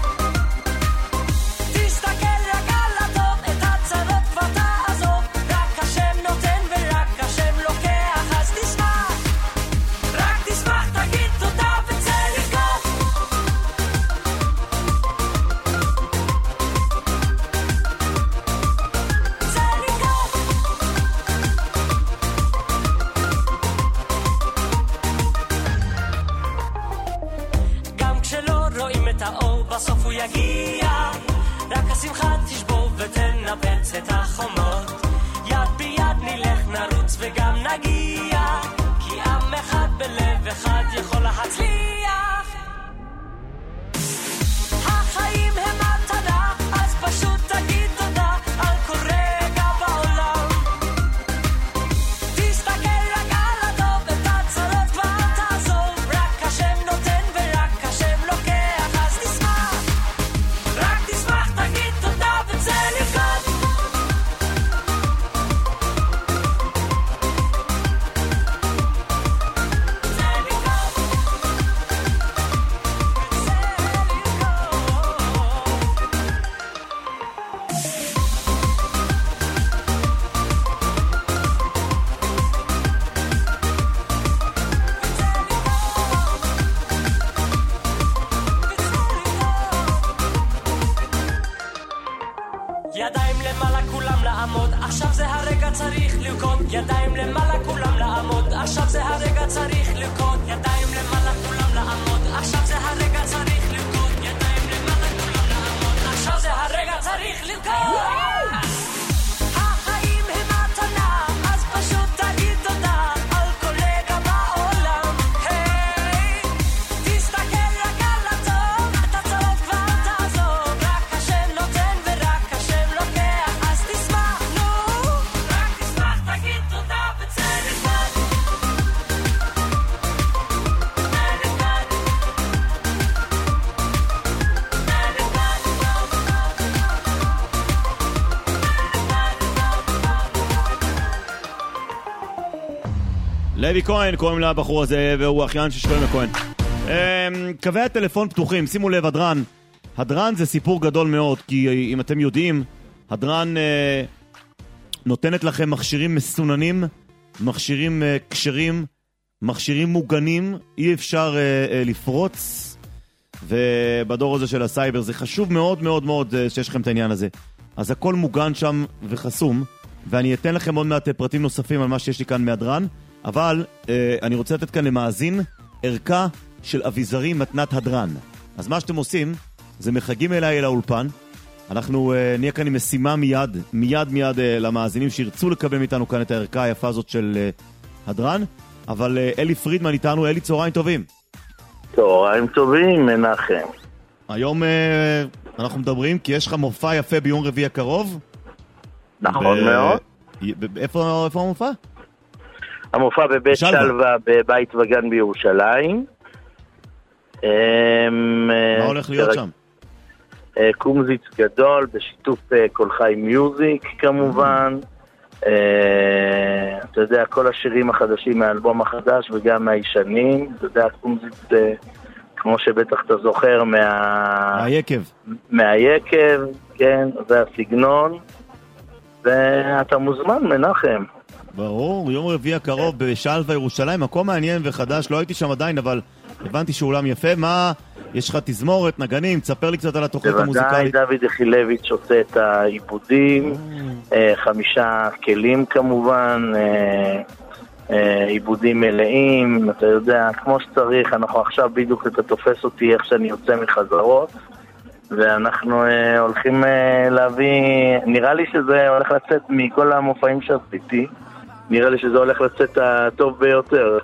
תסתכל רק על הטוב, את הצרות כבר תעזוב, רק השם נותן ורק השם לוקח, אז תשמח, רק תשמח, תגיד תודה וצא לרקוד, צא לרקוד, גם כשלא רואים את האור בסוף הוא יגיע, רק השמחה תשבור ותנפץ את החומות, יד ביד נלך נרוץ וגם נגיע, כי עם אחד בלב אחד יכול להצליח, החיים הם מתנה, אז פשוט תגיד תודה על כל רגע בעולם, תסתכל רק על הטוב, את הצרות כבר תעזוב, רק השם נותן ורק השם לוקח, אז תשמח, רק תשמח, תגיד תודה וצא לרקוד, צא ידיים למעלה כולם לעמוד, עכשיו זה הרגע צריך לרקוד, ידיים למעלה כולם לעמוד, עכשיו זה הרגע צריך לרקוד, ידיים למעלה כולם לעמוד, עכשיו זה הרגע צריך לרקוד, ידיים למעלה כולם לעמוד, עכשיו זה הרגע צריך לרקוד, החיים הם מתנה, אז פשוט תגיד תודה על כל רגע בעולם, היי, תסתכל רק על הטוב, את הצרות כבר תעזוב, רק השם נותן ורק השם לוקח, אז תשמח, נו, רק תשמח, תגיד תודה וצא לרקוד, לוי כהן, קוראים לבחור הזה, והוא אחיין של שלמה כהן. קווי הטלפון פתוחים, שימו לב, הדרן. הדרן זה סיפור גדול מאוד, כי אם אתם יודעים, הדרן אה, נותנת לכם מכשירים מסוננים, מכשירים אה, קשרים, מכשירים מוגנים, אי אפשר אה, אה, לפרוץ, ובדור הזה של הסייבר זה חשוב מאוד מאוד מאוד אה, שיש לכם את העניין הזה. אז הכל מוגן שם וחסום, ואני אתן לכם עוד מעט פרטים נוספים על מה שיש לי כאן מהדרן, אבל אה, אני רוצה לתת כאן למאזין ערכה של אביזרי מתנת הדרן. אז מה שאתם עושים, זה מחגים אליי אל האולפן, אנחנו אה, נהיה כאן עם משימה מיד, מיד מיד אה, למאזינים שירצו לקבל מאיתנו כאן את הערכה היפה הזאת של אה, הדרן, אבל אה, אלי פרידמן איתנו. אלי, צהריים טובים. צהריים טובים, מנחם. היום אה, אנחנו מדברים כי יש לך מופע יפה ביום רביעי הקרוב. נכון ב... מאוד. איפה, איפה המופע? המופע בבית שלווה, שלווה בבית וגן בירושלים. מה הולך להיות שם? קומזיץ גדול בשיתוף כל חי מיוזיק כמובן. אתה יודע, כל השירים החדשים מהאלבום החדש וגם מהישנים. אתה יודע, קומזיץ כמו שבטח אתה זוכר מה... מהיקב. מהיקב, כן, זה הסגנון. ואתה מוזמן, מנחם. ברור, יום רביעי הקרוב בשלווה ירושלים, מקום מעניין וחדש, לא הייתי שם עדיין, אבל הבנתי שאולם יפה. מה, יש לך תזמורת, נגנים, תספר לי קצת על התוכנית המוזיקלית. בוודאי, דוד יחילביץ' עושה את העיבודים, חמישה כלים כמובן, עיבודים מלאים, אתה יודע, כמו שצריך. אנחנו עכשיו בדיוק אתה תופס אותי איך שאני יוצא מחזרות, ואנחנו הולכים להביא, נראה לי שזה הולך לצאת מכל המופעים שעשיתי, נראה לי שזה הולך לצאת הטוב ביותר.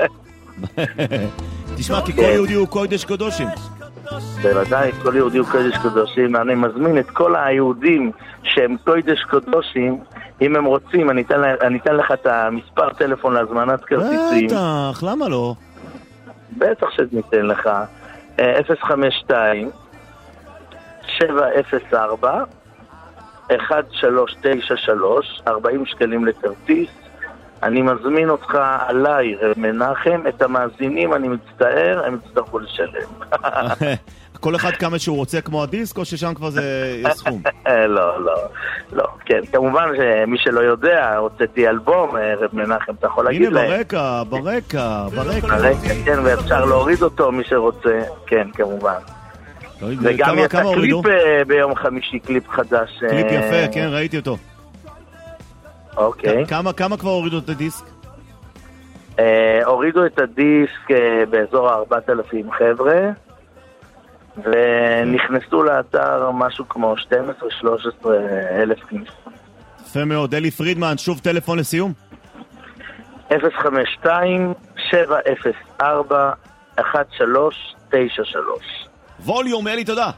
תשמע, כי כל יהודי הוא קודש קדושים. בוודאי, כל יהודי הוא קודש קדושים. אני מזמין את כל היהודים שהם קודש קדושים, אם הם רוצים, אני אתן, אני אתן לך את המספר טלפון להזמנת כרטיסים. בטח, למה לא? בטח שניתן לך. אפס חמש שתיים שבע אפס ארבע אחת שלוש תשע שלוש, ארבעים שקלים לכרטיס. אני מזמין אותך עליי, רב מנחם. את המאזינים, אני מצטער, הם יצטרכו לשלם. כל אחד כמה שהוא רוצה כמו הדיסק, או ששם כבר זה סכום? לא, לא, לא. כן, כמובן שמי שלא יודע, הוצאתי אלבום, רב מנחם, אתה יכול להגיד להם. הנה, ברקע, ברקע, ברקע. ברקע, כן, ואפשר להוריד אותו, מי שרוצה. כן, כמובן. וגם יצא קליפ ביום חמישי, קליפ חדש. קליפ יפה, כן, ראיתי אותו. אוקיי. כמה, כמה כבר הורידו את הדיסק? הורידו את הדיסק באזור ה-ארבעת אלפים חבר'ה, ונכנסו לאתר משהו כמו שתים עשרה שלוש עשרה אלף כניסות. יפה מאוד. אלי פרידמן, שוב טלפון לסיום. אפס חמש שתיים שבע אפס ארבע אחת שלוש תשע שלוש. ווליום, אלי, תודה.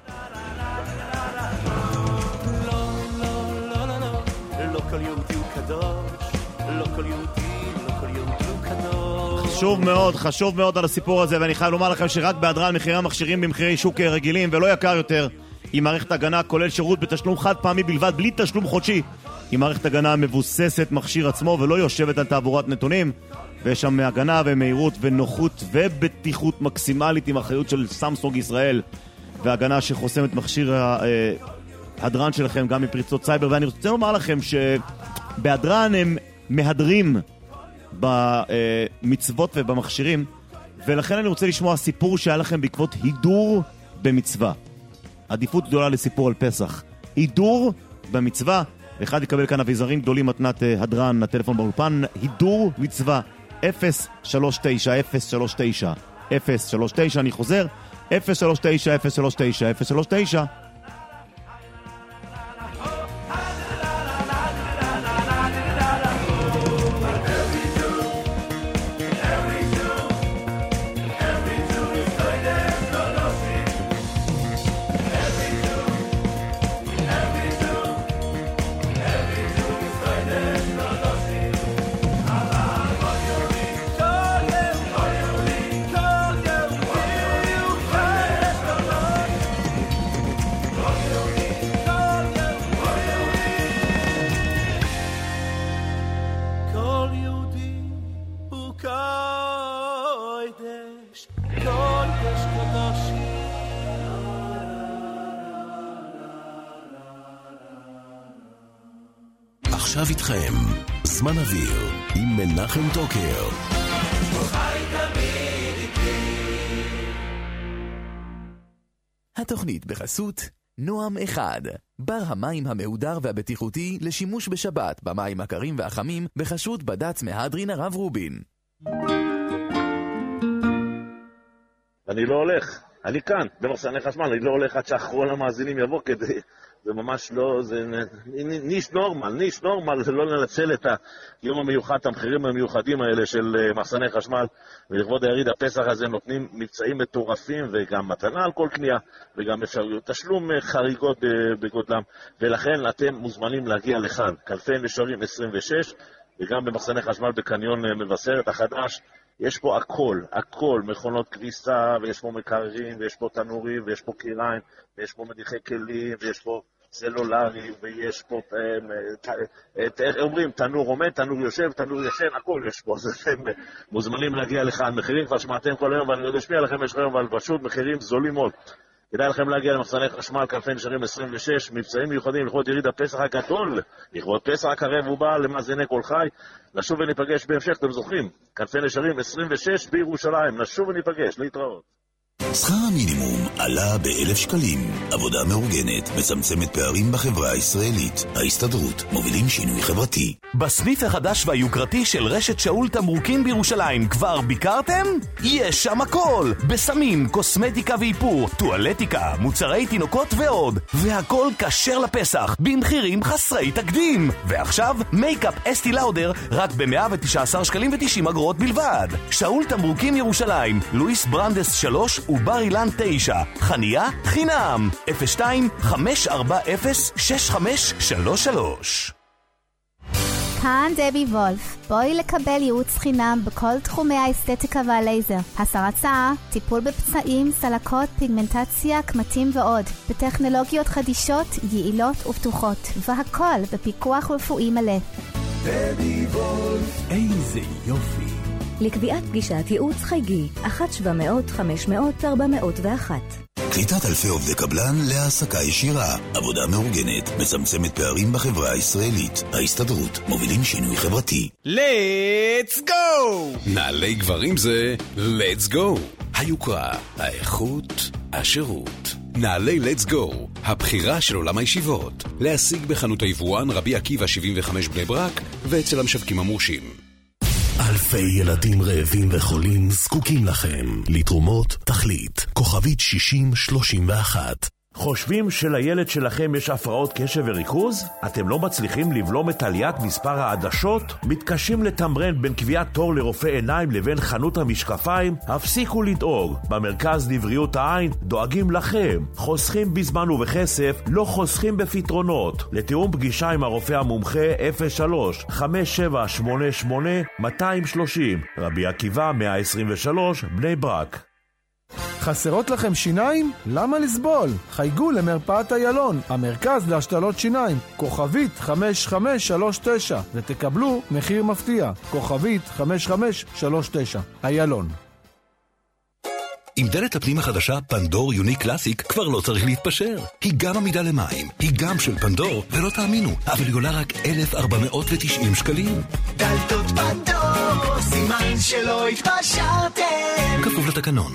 חשוב מאוד, חשוב מאוד על הסיפור הזה, ואני חייב לומר לכם שרק בהדרן מחירי המכשירים במחירי שוק רגילים ולא יקר יותר, עם מערכת הגנה כולל שירות בתשלום חד פעמי בלבד, בלי תשלום חודשי, עם מערכת הגנה מבוססת מכשיר עצמו ולא יושבת על תעבורת נתונים, ויש שם הגנה ומהירות ונוחות ובטיחות מקסימלית עם אחריות של סמסונג ישראל, והגנה שחוסמת מכשיר ההדרן שלכם גם מפריצות סייבר. ואני רוצה לומר לכם שבהדרן הם מהדרים במצוות ובמכשירים, ולכן אני רוצה לשמוע סיפור שהיה לכם בעקבות הידור במצווה. עדיפות גדולה לסיפור על פסח, הידור במצווה. אחד יקבל כאן אביזרים גדולים, מתנת הדרן, הטלפון באולפן, הידור מצווה אפס שלוש תשע אפס שלוש תשע אפס שלוש תשע. אני חוזר, אפס שלוש תשע אפס שלוש תשע אפס שלוש תשע. עכשיו איתכם, זמן אוויר, עם מנחם טוקר. התוכנית בחסות נועם אחד, בר המים המהודר והבטיחותי לשימוש בשבת במים הקרים והחמים, בחסות בד"ץ מהדרין הרב רובין. אני לא הולך, אני כאן, במחסני חשמל, אני לא הולך עד שאחרון המאזינים יבוא כדי... זה ממש לא, זה ניש נורמל, ניש נורמל, זה לא לנצל את היום המיוחד, המחירים המיוחדים האלה של מחסני חשמל, ולכבוד היריד הפסח הזה נותנים מבצעים מטורפים, וגם מתנה על כל קנייה, וגם אפשרויות תשלום חריגות בגודלם, ולכן אתם מוזמנים להגיע לכאן, כלפי נשרים עשרים ושש, וגם במחסני חשמל בקניון מבשרת החדש, יש פה הכל, הכל, מכונות כביסה, ויש פה מקררים, ויש פה תנורים, ויש פה קיריים, ויש פה מדיחי כלים, ויש פה סלולרי, ויש פה, איך אומרים, תנור עומד, תנור יושב, תנור ישן, הכל יש פה. אז אתם מוזמנים להגיע לכאן. מחירים כבר שמעתם כל היום, ואני עוד אשמיע לכם יש היום, אבל פשוט מחירים זולים מאוד. כדאי לכם להגיע למחסני חשמל, כנפי נשרים עשרים ושש, מבצעים מיוחדים לכבוד יריד הפסח הגדול, לכבוד פסח הקרב ובא למאזיני כל חי. נשוב וניפגש בהמשך, אתם זוכרים? כנפי נשרים עשרים ושש בירושלים, נשוב וניפגש, להתראות. שכר המינימום עלה באלף שקלים. עבודה מאורגנת מצמצמת פערים בחברה הישראלית. ההסתדרות מובילים שינוי חברתי. בסניף החדש והיוקרתי של רשת שאול תמרוקים בירושלים כבר ביקרתם? יש שם הכל! בסמים, קוסמטיקה ואיפור, טואלטיקה, מוצרי תינוקות ועוד. והכל כשר לפסח, במחירים חסרי תקדים. ועכשיו, מייקאפ אסטי לאודר רק ב-מאה תשע עשרה שקלים ותשעים אגורות בלבד. שאול תמרוקים ירושלים, לואיס ברנדס שלוש ובר אילן תשע. חניה חינם. אפס שתיים חמש ארבע אפס שש חמש שלוש שלוש. כאן דבי וולף. בואי לקבל ייעוץ חינם בכל תחומי האסתטיקה והלייזר. הסרת שיער, טיפול בפצעים, סלקות, פיגמנטציה, קמטים ועוד. בטכנולוגיות חדישות, יעילות ופתוחות. והכל בפיקוח רפואי מלא. דבי וולף. איזה יופי. לקביעת פגישת ייעוץ חייגי אחת שבע מאות חמש מאות ארבע מאות ואחת. קליטת אלפי עובדי קבלן להעסקה ישירה. עבודה מאורגנת מצמצמת פערים בחברה הישראלית. ההסתדרות מובילים שינוי חברתי. Let's go! נעלי גברים זה Let's go. היוקרה, האיכות, השירות. נעלי Let's go, הבחירה של עולם הישיבות. להשיג בחנות היבואן רבי עקיבא שבעים וחמש בני ברק ואצל המשווקים המורשים. אלפי ילדים רעבים וחולים זקוקים לכם. לתרומות תכלית, כוכבית שישים שלושים ואחת. חושבים שלילד שלכם יש הפרעות קשב וריכוז? אתם לא מצליחים לבלום את עליית מספר העדשות? מתקשים לתמרן בין קביעת תור לרופא עיניים לבין חנות המשקפיים? הפסיקו לדאוג. במרכז לבריאות העין דואגים לכם. חוסכים בזמן ובכסף, לא חוסכים בפתרונות. לתיאום פגישה עם הרופא המומחה אפס שלוש חמש שבע שמונה שמונה מאתיים שלושים. רבי עקיבא מאה עשרים ושלוש בני ברק. חסרות לכם שיניים? למה לסבול? חייגו למרפאת איילון, המרכז להשתלות שיניים, כוכבית חמש חמש שלוש תשע, ותקבלו מחיר מפתיע, כוכבית חמש חמש שלוש תשע. איילון. עם דלת הפנים החדשה פנדור יוניק קלאסיק כבר לא צריך להתפשר. היא גם עמידה למים, היא גם של פנדור, ולא תאמינו, אבל היא עולה רק אלף ארבע מאות ותשעים שקלים. דלתות פנדור, סימן שלא התפשרתם. כפוף לתקנון.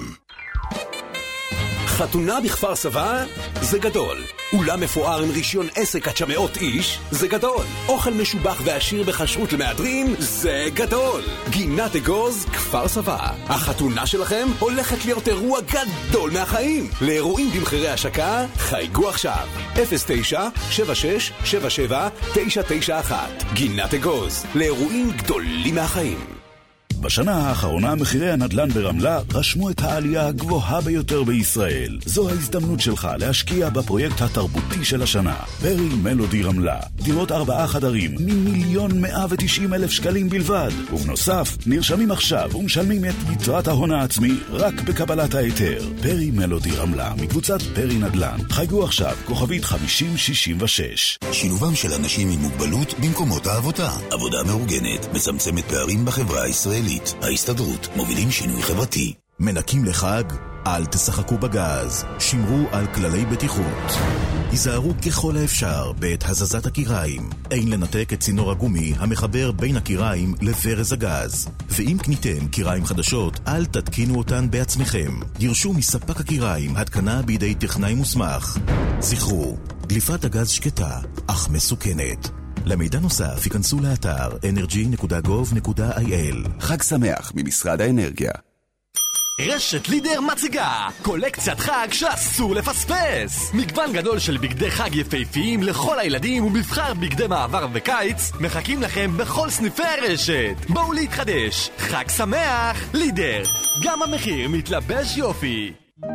חתונה בכפר סבא זה גדול. אולם מפואר עם רישיון עסק עד תשע מאות איש זה גדול. אוכל משובח ועשיר בכשרות למהדרין זה גדול. גינת אגוז כפר סבא. החתונה שלכם הולכת להיות אירוע גדול מהחיים. לאירועים במחירי השקה חייגו עכשיו אפס תשע שבע שש שבע שבע תשע תשע אחת. גינת אגוז לאירועים גדולים מהחיים. בשנה האחרונה מחירי הנדל"ן ברמלה רשמו את העלייה הגבוהה ביותר בישראל. זו ההזדמנות שלך להשקיע בפרויקט התרבותי של השנה. פרי מלודי רמלה. דירות ארבעה חדרים ממיליון מאה ותשעים אלף שקלים בלבד. ובנוסף, נרשמים עכשיו ומשלמים את יתרת ההון העצמי רק בקבלת ההיתר. פרי מלודי רמלה מקבוצת פרי נדל"ן. חייגו עכשיו כוכבית חמישים שישים ושש. שילובם של אנשים עם מוגבלות במקומות העבודה. עבודה מאורגנת מצמצמת פערים בחברה הישראלית. ההסתדרות מובילים שינוי חברתי. מנקים לחג? אל תשחקו בגז. שמרו על כללי בטיחות. היזהרו ככל האפשר בעת הזזת הקיריים. אין לנתק את צינור הגומי המחבר בין הקיריים לברז הגז. ואם קניתם קיריים חדשות, אל תתקינו אותן בעצמכם. ירשו מספק הקיריים התקנה בידי טכנאי מוסמך. זכרו, דליפת הגז שקטה, אך מסוכנת. למידע נוסף ייכנסו לאתר אנרג'י נקודה גוב נקודה איי אל. חג שמח ממשרד האנרגיה. רשת לידר מציגה קולקציית חג שאסור לפספס. מגוון גדול של בגדי חג יפהפיים לכל הילדים ומבחר בגדי מעבר וקיץ מחכים לכם בכל סניפי הרשת. בואו להתחדש. חג שמח לידר. גם המחיר מתלבש יופי.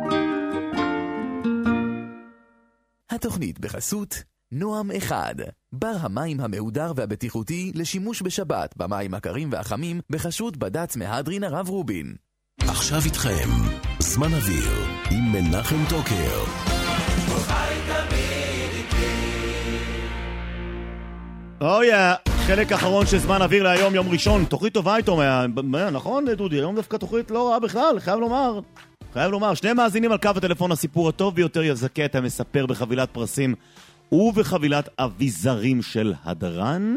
התוכנית בחסות נועם אחד, בר המים המהודר והבטיחותי לשימוש בשבת במים הקרים והחמים בחשות בד"ץ מהדרין הרב רובין. עכשיו איתכם זמן אוויר עם מנחם טוקר. חי תמיד איתי אוי, חלק אחרון של זמן אוויר להיום, יום ראשון. תוכנית טובה איתו, נכון דודי? היום דווקא תוכנית לא רעה בכלל, חייב לומר. חייב לומר, שני מאזינים על קו הטלפון, הסיפור הטוב ביותר יזכה את המספר בחבילת פרסים ובחבילת אביזרים של הדרן.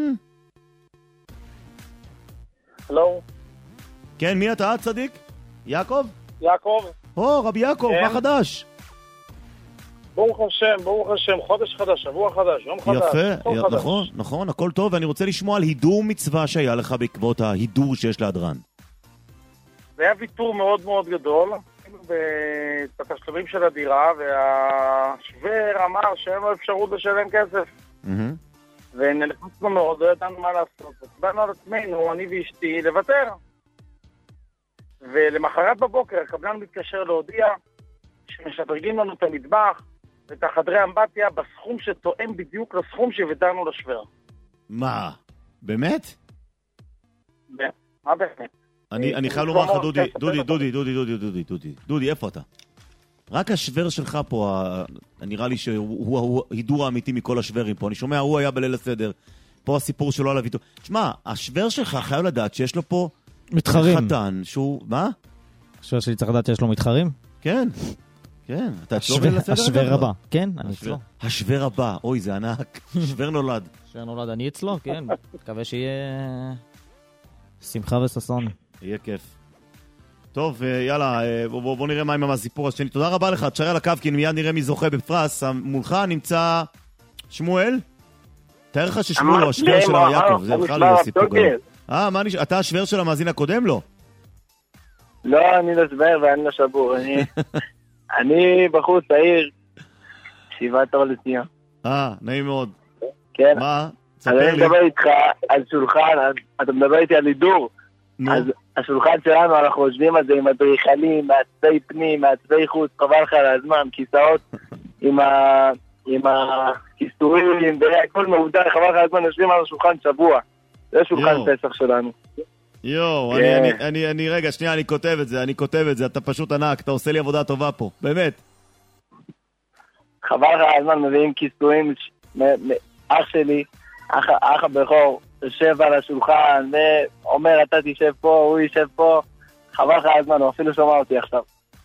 הלו. כן, מי אתה, צדיק? יעקב? יעקב. או, רבי יעקב, מה חדש? ברוך השם, ברוך השם, חודש חדש, שבוע חדש, יום חדש. יפה, י... נכון, נכון, הכל טוב, ואני רוצה לשמוע על הידור מצווה שהיה לך בעקבות ההידור שיש להדרן. זה היה ויתור מאוד מאוד גדול, בתשלומים של הדירה, והשוור אמר שאין לו אפשרות לשלם כסף. ונלחצנו מאוד, לא ידענו מה לעשות. הצבענו על עצמנו, אני ואשתי, לוותר. ולמחרת בבוקר, הקבלן מתקשר להודיע שמשדרגים לנו את המטבח ואת החדרי אמבטיה בסכום שתואם בדיוק לסכום שהבאנו לשוור. מה? באמת? מה באמת? אני, אני חייב לומר לך, דודי, דודי, דודי, דודי, דודי, דודי, דודי, דודי, איפה אתה? רק השוור שלך פה, נראה לי שהוא ההידור האמיתי מכל השוורים פה. אני שומע, הוא היה בליל הסדר. פה הסיפור שלו על הוויתור. תשמע, השוור שלך חייב לדעת שיש לו פה מתחרים. חתן, שהוא, מה? השוור שלי צריך לדעת שיש לו מתחרים? כן, כן. אתה אצלו בליל הסדר? השוור הבא, כן, אני אצלו. השוור הבא, אוי, זה ענק. שוור נולד. שוור נולד, אני אצלו, כן. מקווה שיהיה שמחה וססון. יהיה כיף. טוב, יאללה, בוא, בוא נראה מה עם הסיפור השני. תודה רבה לך, תשאר על הקו, כי מיד נראה מי זוכה בפרס. מולך נמצא שמואל? תאר לך ששמואל הוא השוור של יעקב, זה בכלל לא סיפור גדול. אה, מה נשאר? אתה השוור של המאזין הקודם, לא? לא, אני לא שוור ואני לא שבור. אני בחור צעיר, שיבת אור לציון. אה, נעים מאוד. כן. מה? אז אני מדבר איתך על שולחן, אתה מדבר איתי על הידור. אז השולחן שלנו, אנחנו יושבים על זה עם אדריכלים, מעצבי פנים, מעצבי חוץ, חבל לך על הזמן, כיסאות עם ה... עם הכיסורים, וכל מעודה, חבל לך על הזמן, יושבים על השולחן שבוע. זה שולחן פסח שלנו. יואו, אני, אני, אני, אני, רגע, שנייה, אני כותב את זה, אני כותב את זה, אתה פשוט ענק, אתה עושה לי עבודה טובה פה, באמת. חבל לך על הזמן, מביאים כיסורים, אח שלי, אח, אח הבכור, יושב על השולחן, ואומר, אתה תשב פה, הוא ישב פה, חבל לך על הזמן, הוא אפילו שומע אותי עכשיו.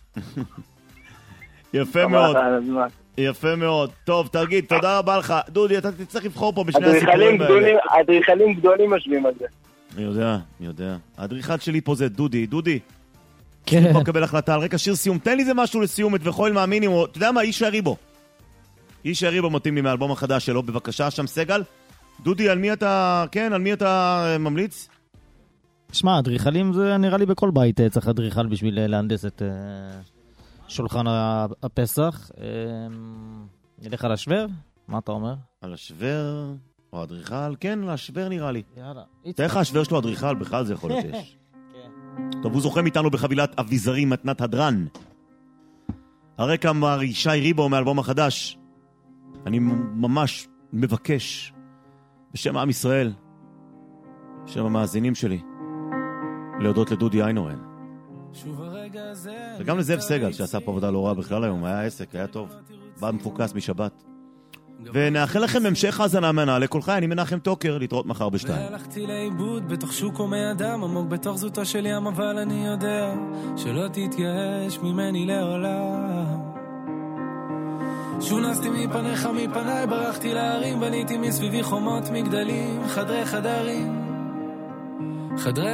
יפה מאוד. יפה מאוד. טוב, תגיד, תודה רבה לך. דודי, אתה תצטרך לבחור פה בשני הסיפורים האלה. אדריכלים גדולים משווים על זה. אני יודע, אני יודע. האדריכל שלי פה זה דודי. דודי, כן. פה קבל החלטה על רקע שיר סיום. תן לי זה משהו לסיום, את וחול מאמינים. אתה יודע מה? איש הריבו. איש הריבו מתאים לי מהאלבום החדש שלו. בבקשה, שם סגל. דודי, על מי אתה, כן, על מי אתה ממליץ? שמע, אדריכלים זה נראה לי בכל בית צריך אדריכל בשביל להנדס את שולחן הפסח. נלך על השוור? מה אתה אומר? על השוור או אדריכל? כן, על השוור נראה לי. יאללה. תראה לך השוור שלו אדריכל, בכלל זה יכול להיות יש. טוב, הוא זוכה מאיתנו בחבילת אביזרים מתנת הדרן. הרקע מר ישי ריבו מאלבום החדש. אני ממש מבקש בשם עם ישראל, בשם המאזינים שלי, להודות לדודי איינורן. וגם לזאב סגל שעשה פה עבודה לא רעה בכלל היום, היה עסק, היה טוב, בא מפוקס משבת. ונאחל לכם המשך האזנה מנהלי כל חי, אני מנחם טוקר, להתראות מחר בשתיים. והלכתי לאיבוד בתוך שוק הומי אדם, עמוק בתוך זאתו של ים, אבל אני יודע שלא תתייאש ממני לעולם. שונסתי מפניך מפניי, ברחתי להרים, בניתי מסביבי חומות מגדלים, חדרי חדרים, חדרי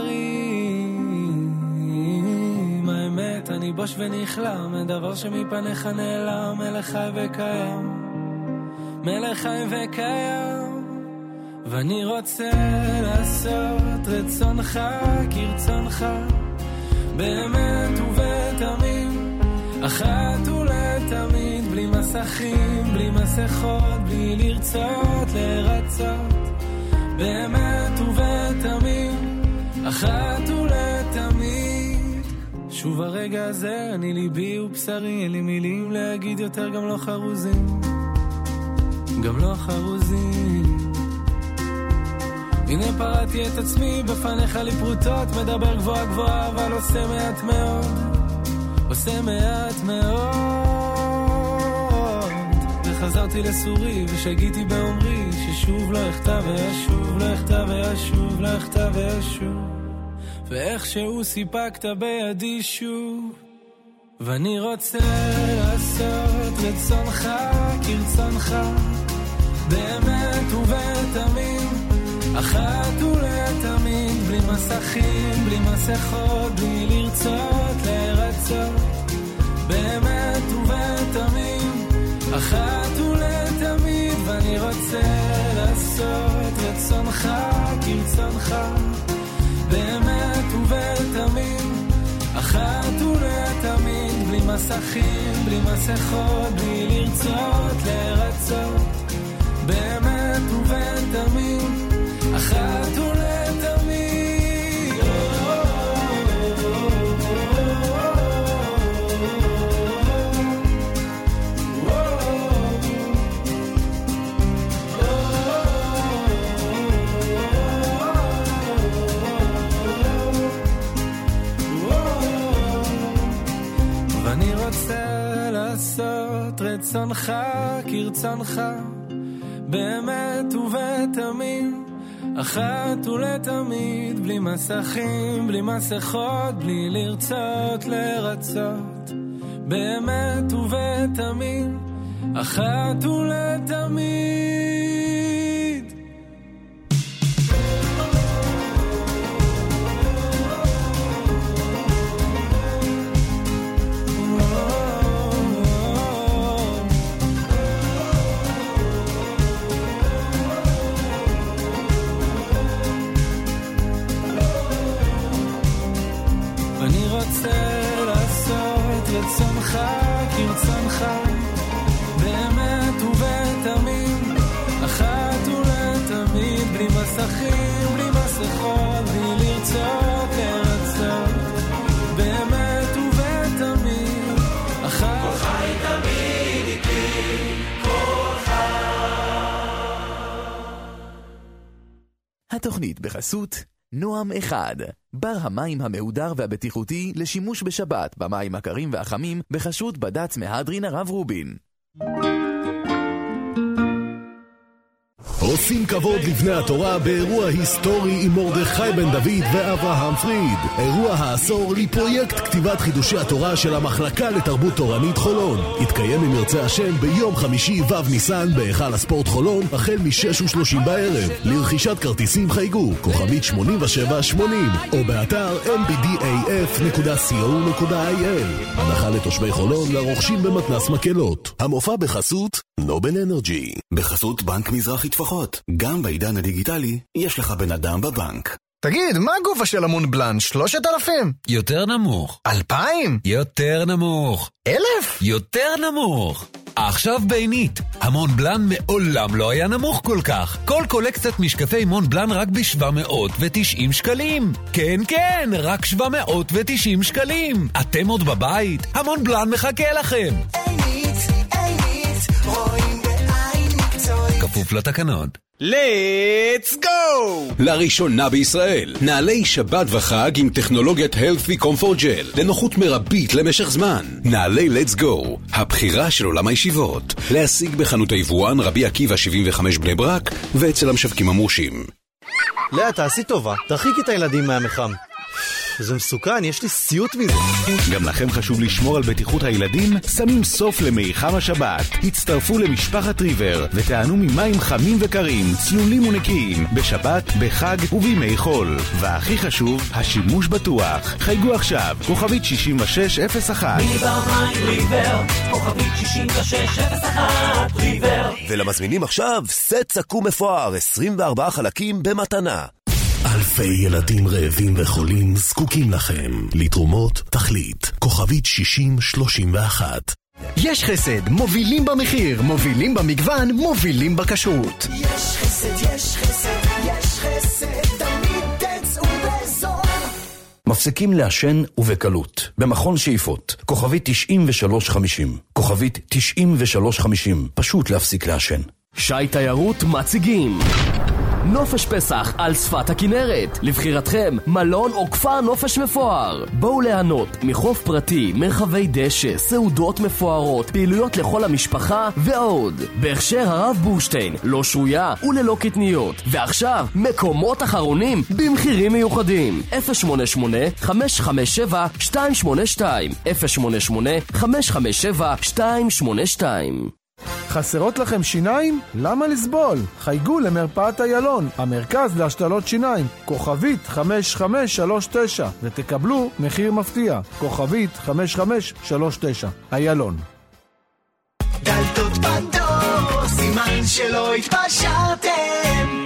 חדרים. האמת אני בוש ונכלם, הדבר שמפניך נעלם, מלך חי וקיים, מלך חי וקיים. ואני רוצה לעשות רצונך כרצונך, באמת ובתמים, אחת ולתמיד, בלי מסכים, בלי מסכות, בלי לרצות לרצות, באמת ובתמים, אחת ולתמיד. שוב הרגע הזה, אני ליבי ובשרי, אין לי מילים להגיד יותר, גם לא חרוזים, גם לא חרוזים. הנה פרעתי את עצמי בפניך לי פרוטות, מדבר גבוהה גבוהה אבל עושה מעט מאוד, עושה מעט מאוד. וחזרתי לסורי ושגיתי באומרי ששוב לא אכתב וישוב, לא אכתב וישוב, לא אכתב וישוב, ואיכשהו סיפקת בידי שוב. ואני רוצה לעשות רצונך כרצונך, באמת ובתמים, אחת ולתמיד, בלי מסכים, בלי מסכות, בלי לרצות לרצות, באמת ובתמים, אחת ולתמיד. ואני רוצה לעשות רצונך כרצונך, באמת ובתמים, אחת ולתמיד, בלי מסכים, בלי מסכות, בלי לרצות לרצות, באמת ובתמים, אחת ולתמיד. ואני רוצה לעשות רצונך כרצונך, באמת ובתמים, אחת ולתמיד, בלי מסכים, בלי מסכות, בלי לרצות לרצות, באמת ובתמים, אחת ולתמיד. רצונך כרצונך, באמת ובתמים, אחת ולתמיד, בלי מסכים, בלי מסכות, בלי לרצות לרצות, באמת ובתמים, אחת כל חי תמיד איתי, כל חי. התוכנית בחסות נועם אחד, בר המים המהודר והבטיחותי לשימוש בשבת במים הקרים והחמים, בחסות בד"ץ מהדרין הרב רובין. עושים כבוד לבני התורה באירוע היסטורי עם מרדכי בן דוד ואברהם פריד. אירוע העשור לפרויקט כתיבת חידושי התורה של המחלקה לתרבות תורנית חולון. יתקיים אם ירצה השם ביום חמישי ו' ניסן בהיכל הספורט חולון החל מ-שש ושלושים בערב. לרכישת כרטיסים חייגו כוכבית שמונים ושבע שמונים או באתר אם בי די איי אף נקודה סי או נקודה איי אל. הנחה לתושבי חולון לרוכשים במתנס מקלות. המופע בחסות נובל אנרג'י. בחסות בנק מזרחי טפחות. גם בעידן הדיגיטלי יש לך בן אדם בבנק. תגיד, מה הגובה של המון בלן? שלושת אלפים? יותר נמוך. אלפיים? יותר נמוך. אלף? יותר נמוך. עכשיו ביינית, המון בלן מעולם לא היה נמוך כל כך. כל קולקציית משקפי מון בלן רק ב-שבע מאות ותשעים שקלים. כן, כן, רק שבע מאות ותשעים שקלים. אתם עוד בבית? המון בלן מחכה לכם. איינית, איינית, רואים בעין מקצועי. כפוף לתקנון. Let's go! לראשונה בישראל, נעלי שבת וחג עם טכנולוגיית Healthy Comfort Gel לנוחות מרבית למשך זמן. נעלי Let's go, הבחירה של עולם הישיבות. להשיג בחנות היבואן רבי עקיבא שבעים וחמש בני ברק ואצל המשווקים המורשים. לאה, תעשי טובה, תרחיק את הילדים מהמחם. זה מסוכן, יש לי סיוט מזה. גם לכם חשוב לשמור על בטיחות הילדים? שמים סוף למיחם השבת. הצטרפו למשפחת ריבר ותענו ממים חמים וקרים, צלולים ונקיים, בשבת, בחג ובימי חול. והכי חשוב, השימוש בטוח. חייגו עכשיו, כוכבית שישים ושש אפס אחת. ריבר, כוכבית שישים ושש אפס אחת, ריבר. ולמזמינים עכשיו, סט סכו"ם מפואר, עשרים וארבעה חלקים במתנה. אלפי ילדים רעבים וחולים זקוקים לכם. לתרומות תחליט כוכבית שישים שלושים ואחת. יש חסד, מובילים במחיר, מובילים במגוון, מובילים בכשרות. יש חסד, יש חסד, יש חסד, תמיד תצאו בזול. מפסיקים לעשן ובקלות. במכון שאיפות, כוכבית תשעים ושלוש חמישים. כוכבית תשעים ושלוש חמישים. פשוט להפסיק לעשן. שי תיירות מציגים נופש פסח על שפת הכנרת. לבחירתכם, מלון או כפר נופש מפואר. בואו ליהנות מחוף פרטי, מרחבי דשא, סעודות מפוארות, פעילויות לכל המשפחה ועוד. בהכשר הרב בורשטיין, לא שרויה וללא קטניות. ועכשיו, מקומות אחרונים במחירים מיוחדים. אפס שמונה שמונה חמש חמש שבע שתיים שמונה שתיים אפס שמונה שמונה חמש חמש שבע שתיים שמונה שתיים. חסרות לכם שיניים? למה לסבול? חייגו למרפאת איילון, המרכז להשתלות שיניים, כוכבית חמש חמש שלוש תשע, ותקבלו מחיר מפתיע, כוכבית חמש חמש שלוש תשע. איילון. דלתות פנדור, סימן שלא התפשרתם.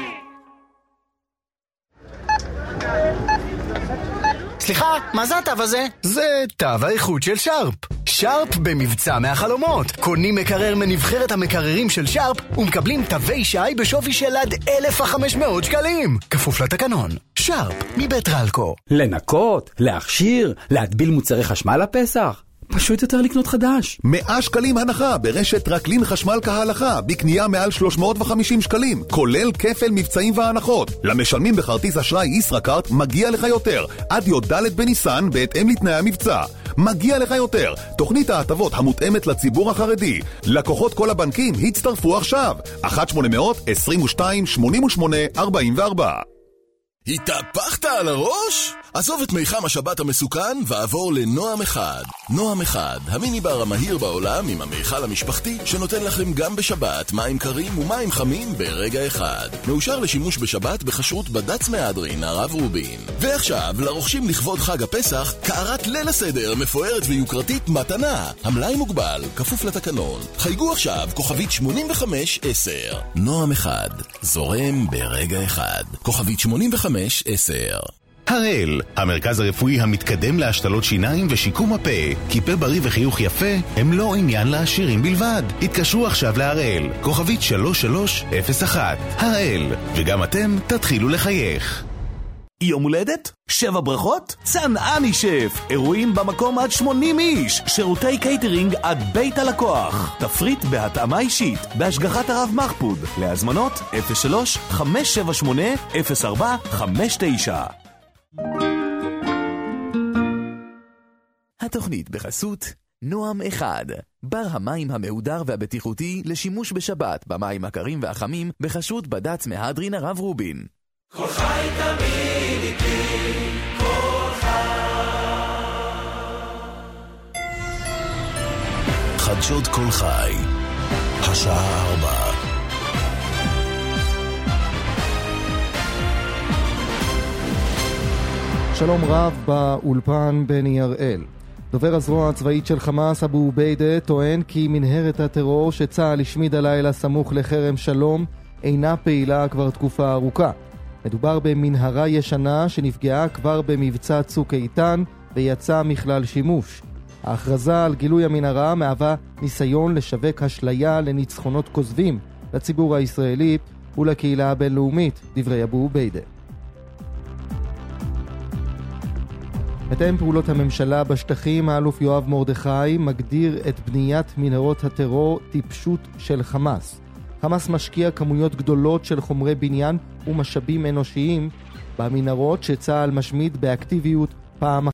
סליחה, מה זה התו הזה? זה תו האיכות של שרפ. שרפ במבצע מהחלומות. קונים מקרר מנבחרת המקררים של שרפ ומקבלים תווי שי בשווי של עד אלף וחמש מאות שקלים. כפוף לתקנון. שרפ מבית רלקו. לנקות, להכשיר, להטביל מוצרי חשמל לפסח. פשוט יותר לקנות חדש. מאה שקלים הנחה ברשת טרקלין חשמל כהלכה, בקנייה מעל שלוש מאות וחמישים שקלים, כולל כפל מבצעים והנחות. למשלמים בכרטיס אשראי ישראכרט מגיע לך יותר, עד י' ד' בניסן בהתאם לתנאי המבצע. מגיע לך יותר, תוכנית ההטבות המותאמת לציבור החרדי. לקוחות כל הבנקים הצטרפו עכשיו. אחת שמונה מאות עשרים ושתיים שמונים ושמונה ארבעים וארבע. התהפכת על הראש? עזוב את מיחם השבת המסוכן ועבור לנועם אחד. נועם אחד, המיניבר המהיר בעולם עם המיכל המשפחתי שנותן לכם גם בשבת מים קרים ומים חמים ברגע אחד. מאושר לשימוש בשבת בחשרות בד"ץ מהדרין הרב רובין. ועכשיו, לרוכשים לכבוד חג הפסח, קערת ליל הסדר מפוארת ויוקרתית מתנה. המלאי מוגבל, כפוף לתקנון. חייגו עכשיו, כוכבית שמונים וחמש עשר. נועם אחד, זורם ברגע אחד. כוכבית שמונים וחמש עשר. הראל, המרכז הרפואי המתקדם להשתלות שיניים ושיקום הפה. כי פה בריא וחיוך יפה הם לא עניין לעשירים בלבד. התקשרו עכשיו להראל, כוכבית שלוש שלוש אפס אחת. הראל, וגם אתם תתחילו לחייך. יום הולדת? שבע ברכות? צנעני שף. אירועים במקום עד שמונים איש. שירותי קייטרינג עד בית הלקוח. תפריט בהתאמה אישית. בהשגחת הרב מחפוד. להזמנות אפס שלוש חמש שבע שמונה אפס ארבע חמש תשע. התוכנית בחסות נועם אחד, בר המים המהודר והבטיחותי לשימוש בשבת במים הקרים והחמים בחשות בד"ץ מהדרין הרב רובין. כל חי תמיד איתי, כל חי. חדשות כל חי, השעה ארבע. שלום רב באולפן בני הראל. דובר הזרוע הצבאית של חמאס אבו עוביידה טוען כי מנהרת הטרור שצה"ל השמיד הלילה סמוך לכרם שלום אינה פעילה כבר תקופה ארוכה. מדובר במנהרה ישנה שנפגעה כבר במבצע צוק איתן ויצא מכלל שימוש. ההכרזה על גילוי המנהרה מהווה ניסיון לשווק אשליה לניצחונות כוזבים לציבור הישראלי ולקהילה הבינלאומית, דברי אבו עוביידה. מתאם פעולות הממשלה בשטחים, האלוף יואב מרדכי, מגדיר את בניית מנהרות הטרור טיפשות של חמאס. חמאס משקיע כמויות גדולות של חומרי בניין ומשאבים אנושיים במנהרות שצה"ל משמיד באקטיביות פעם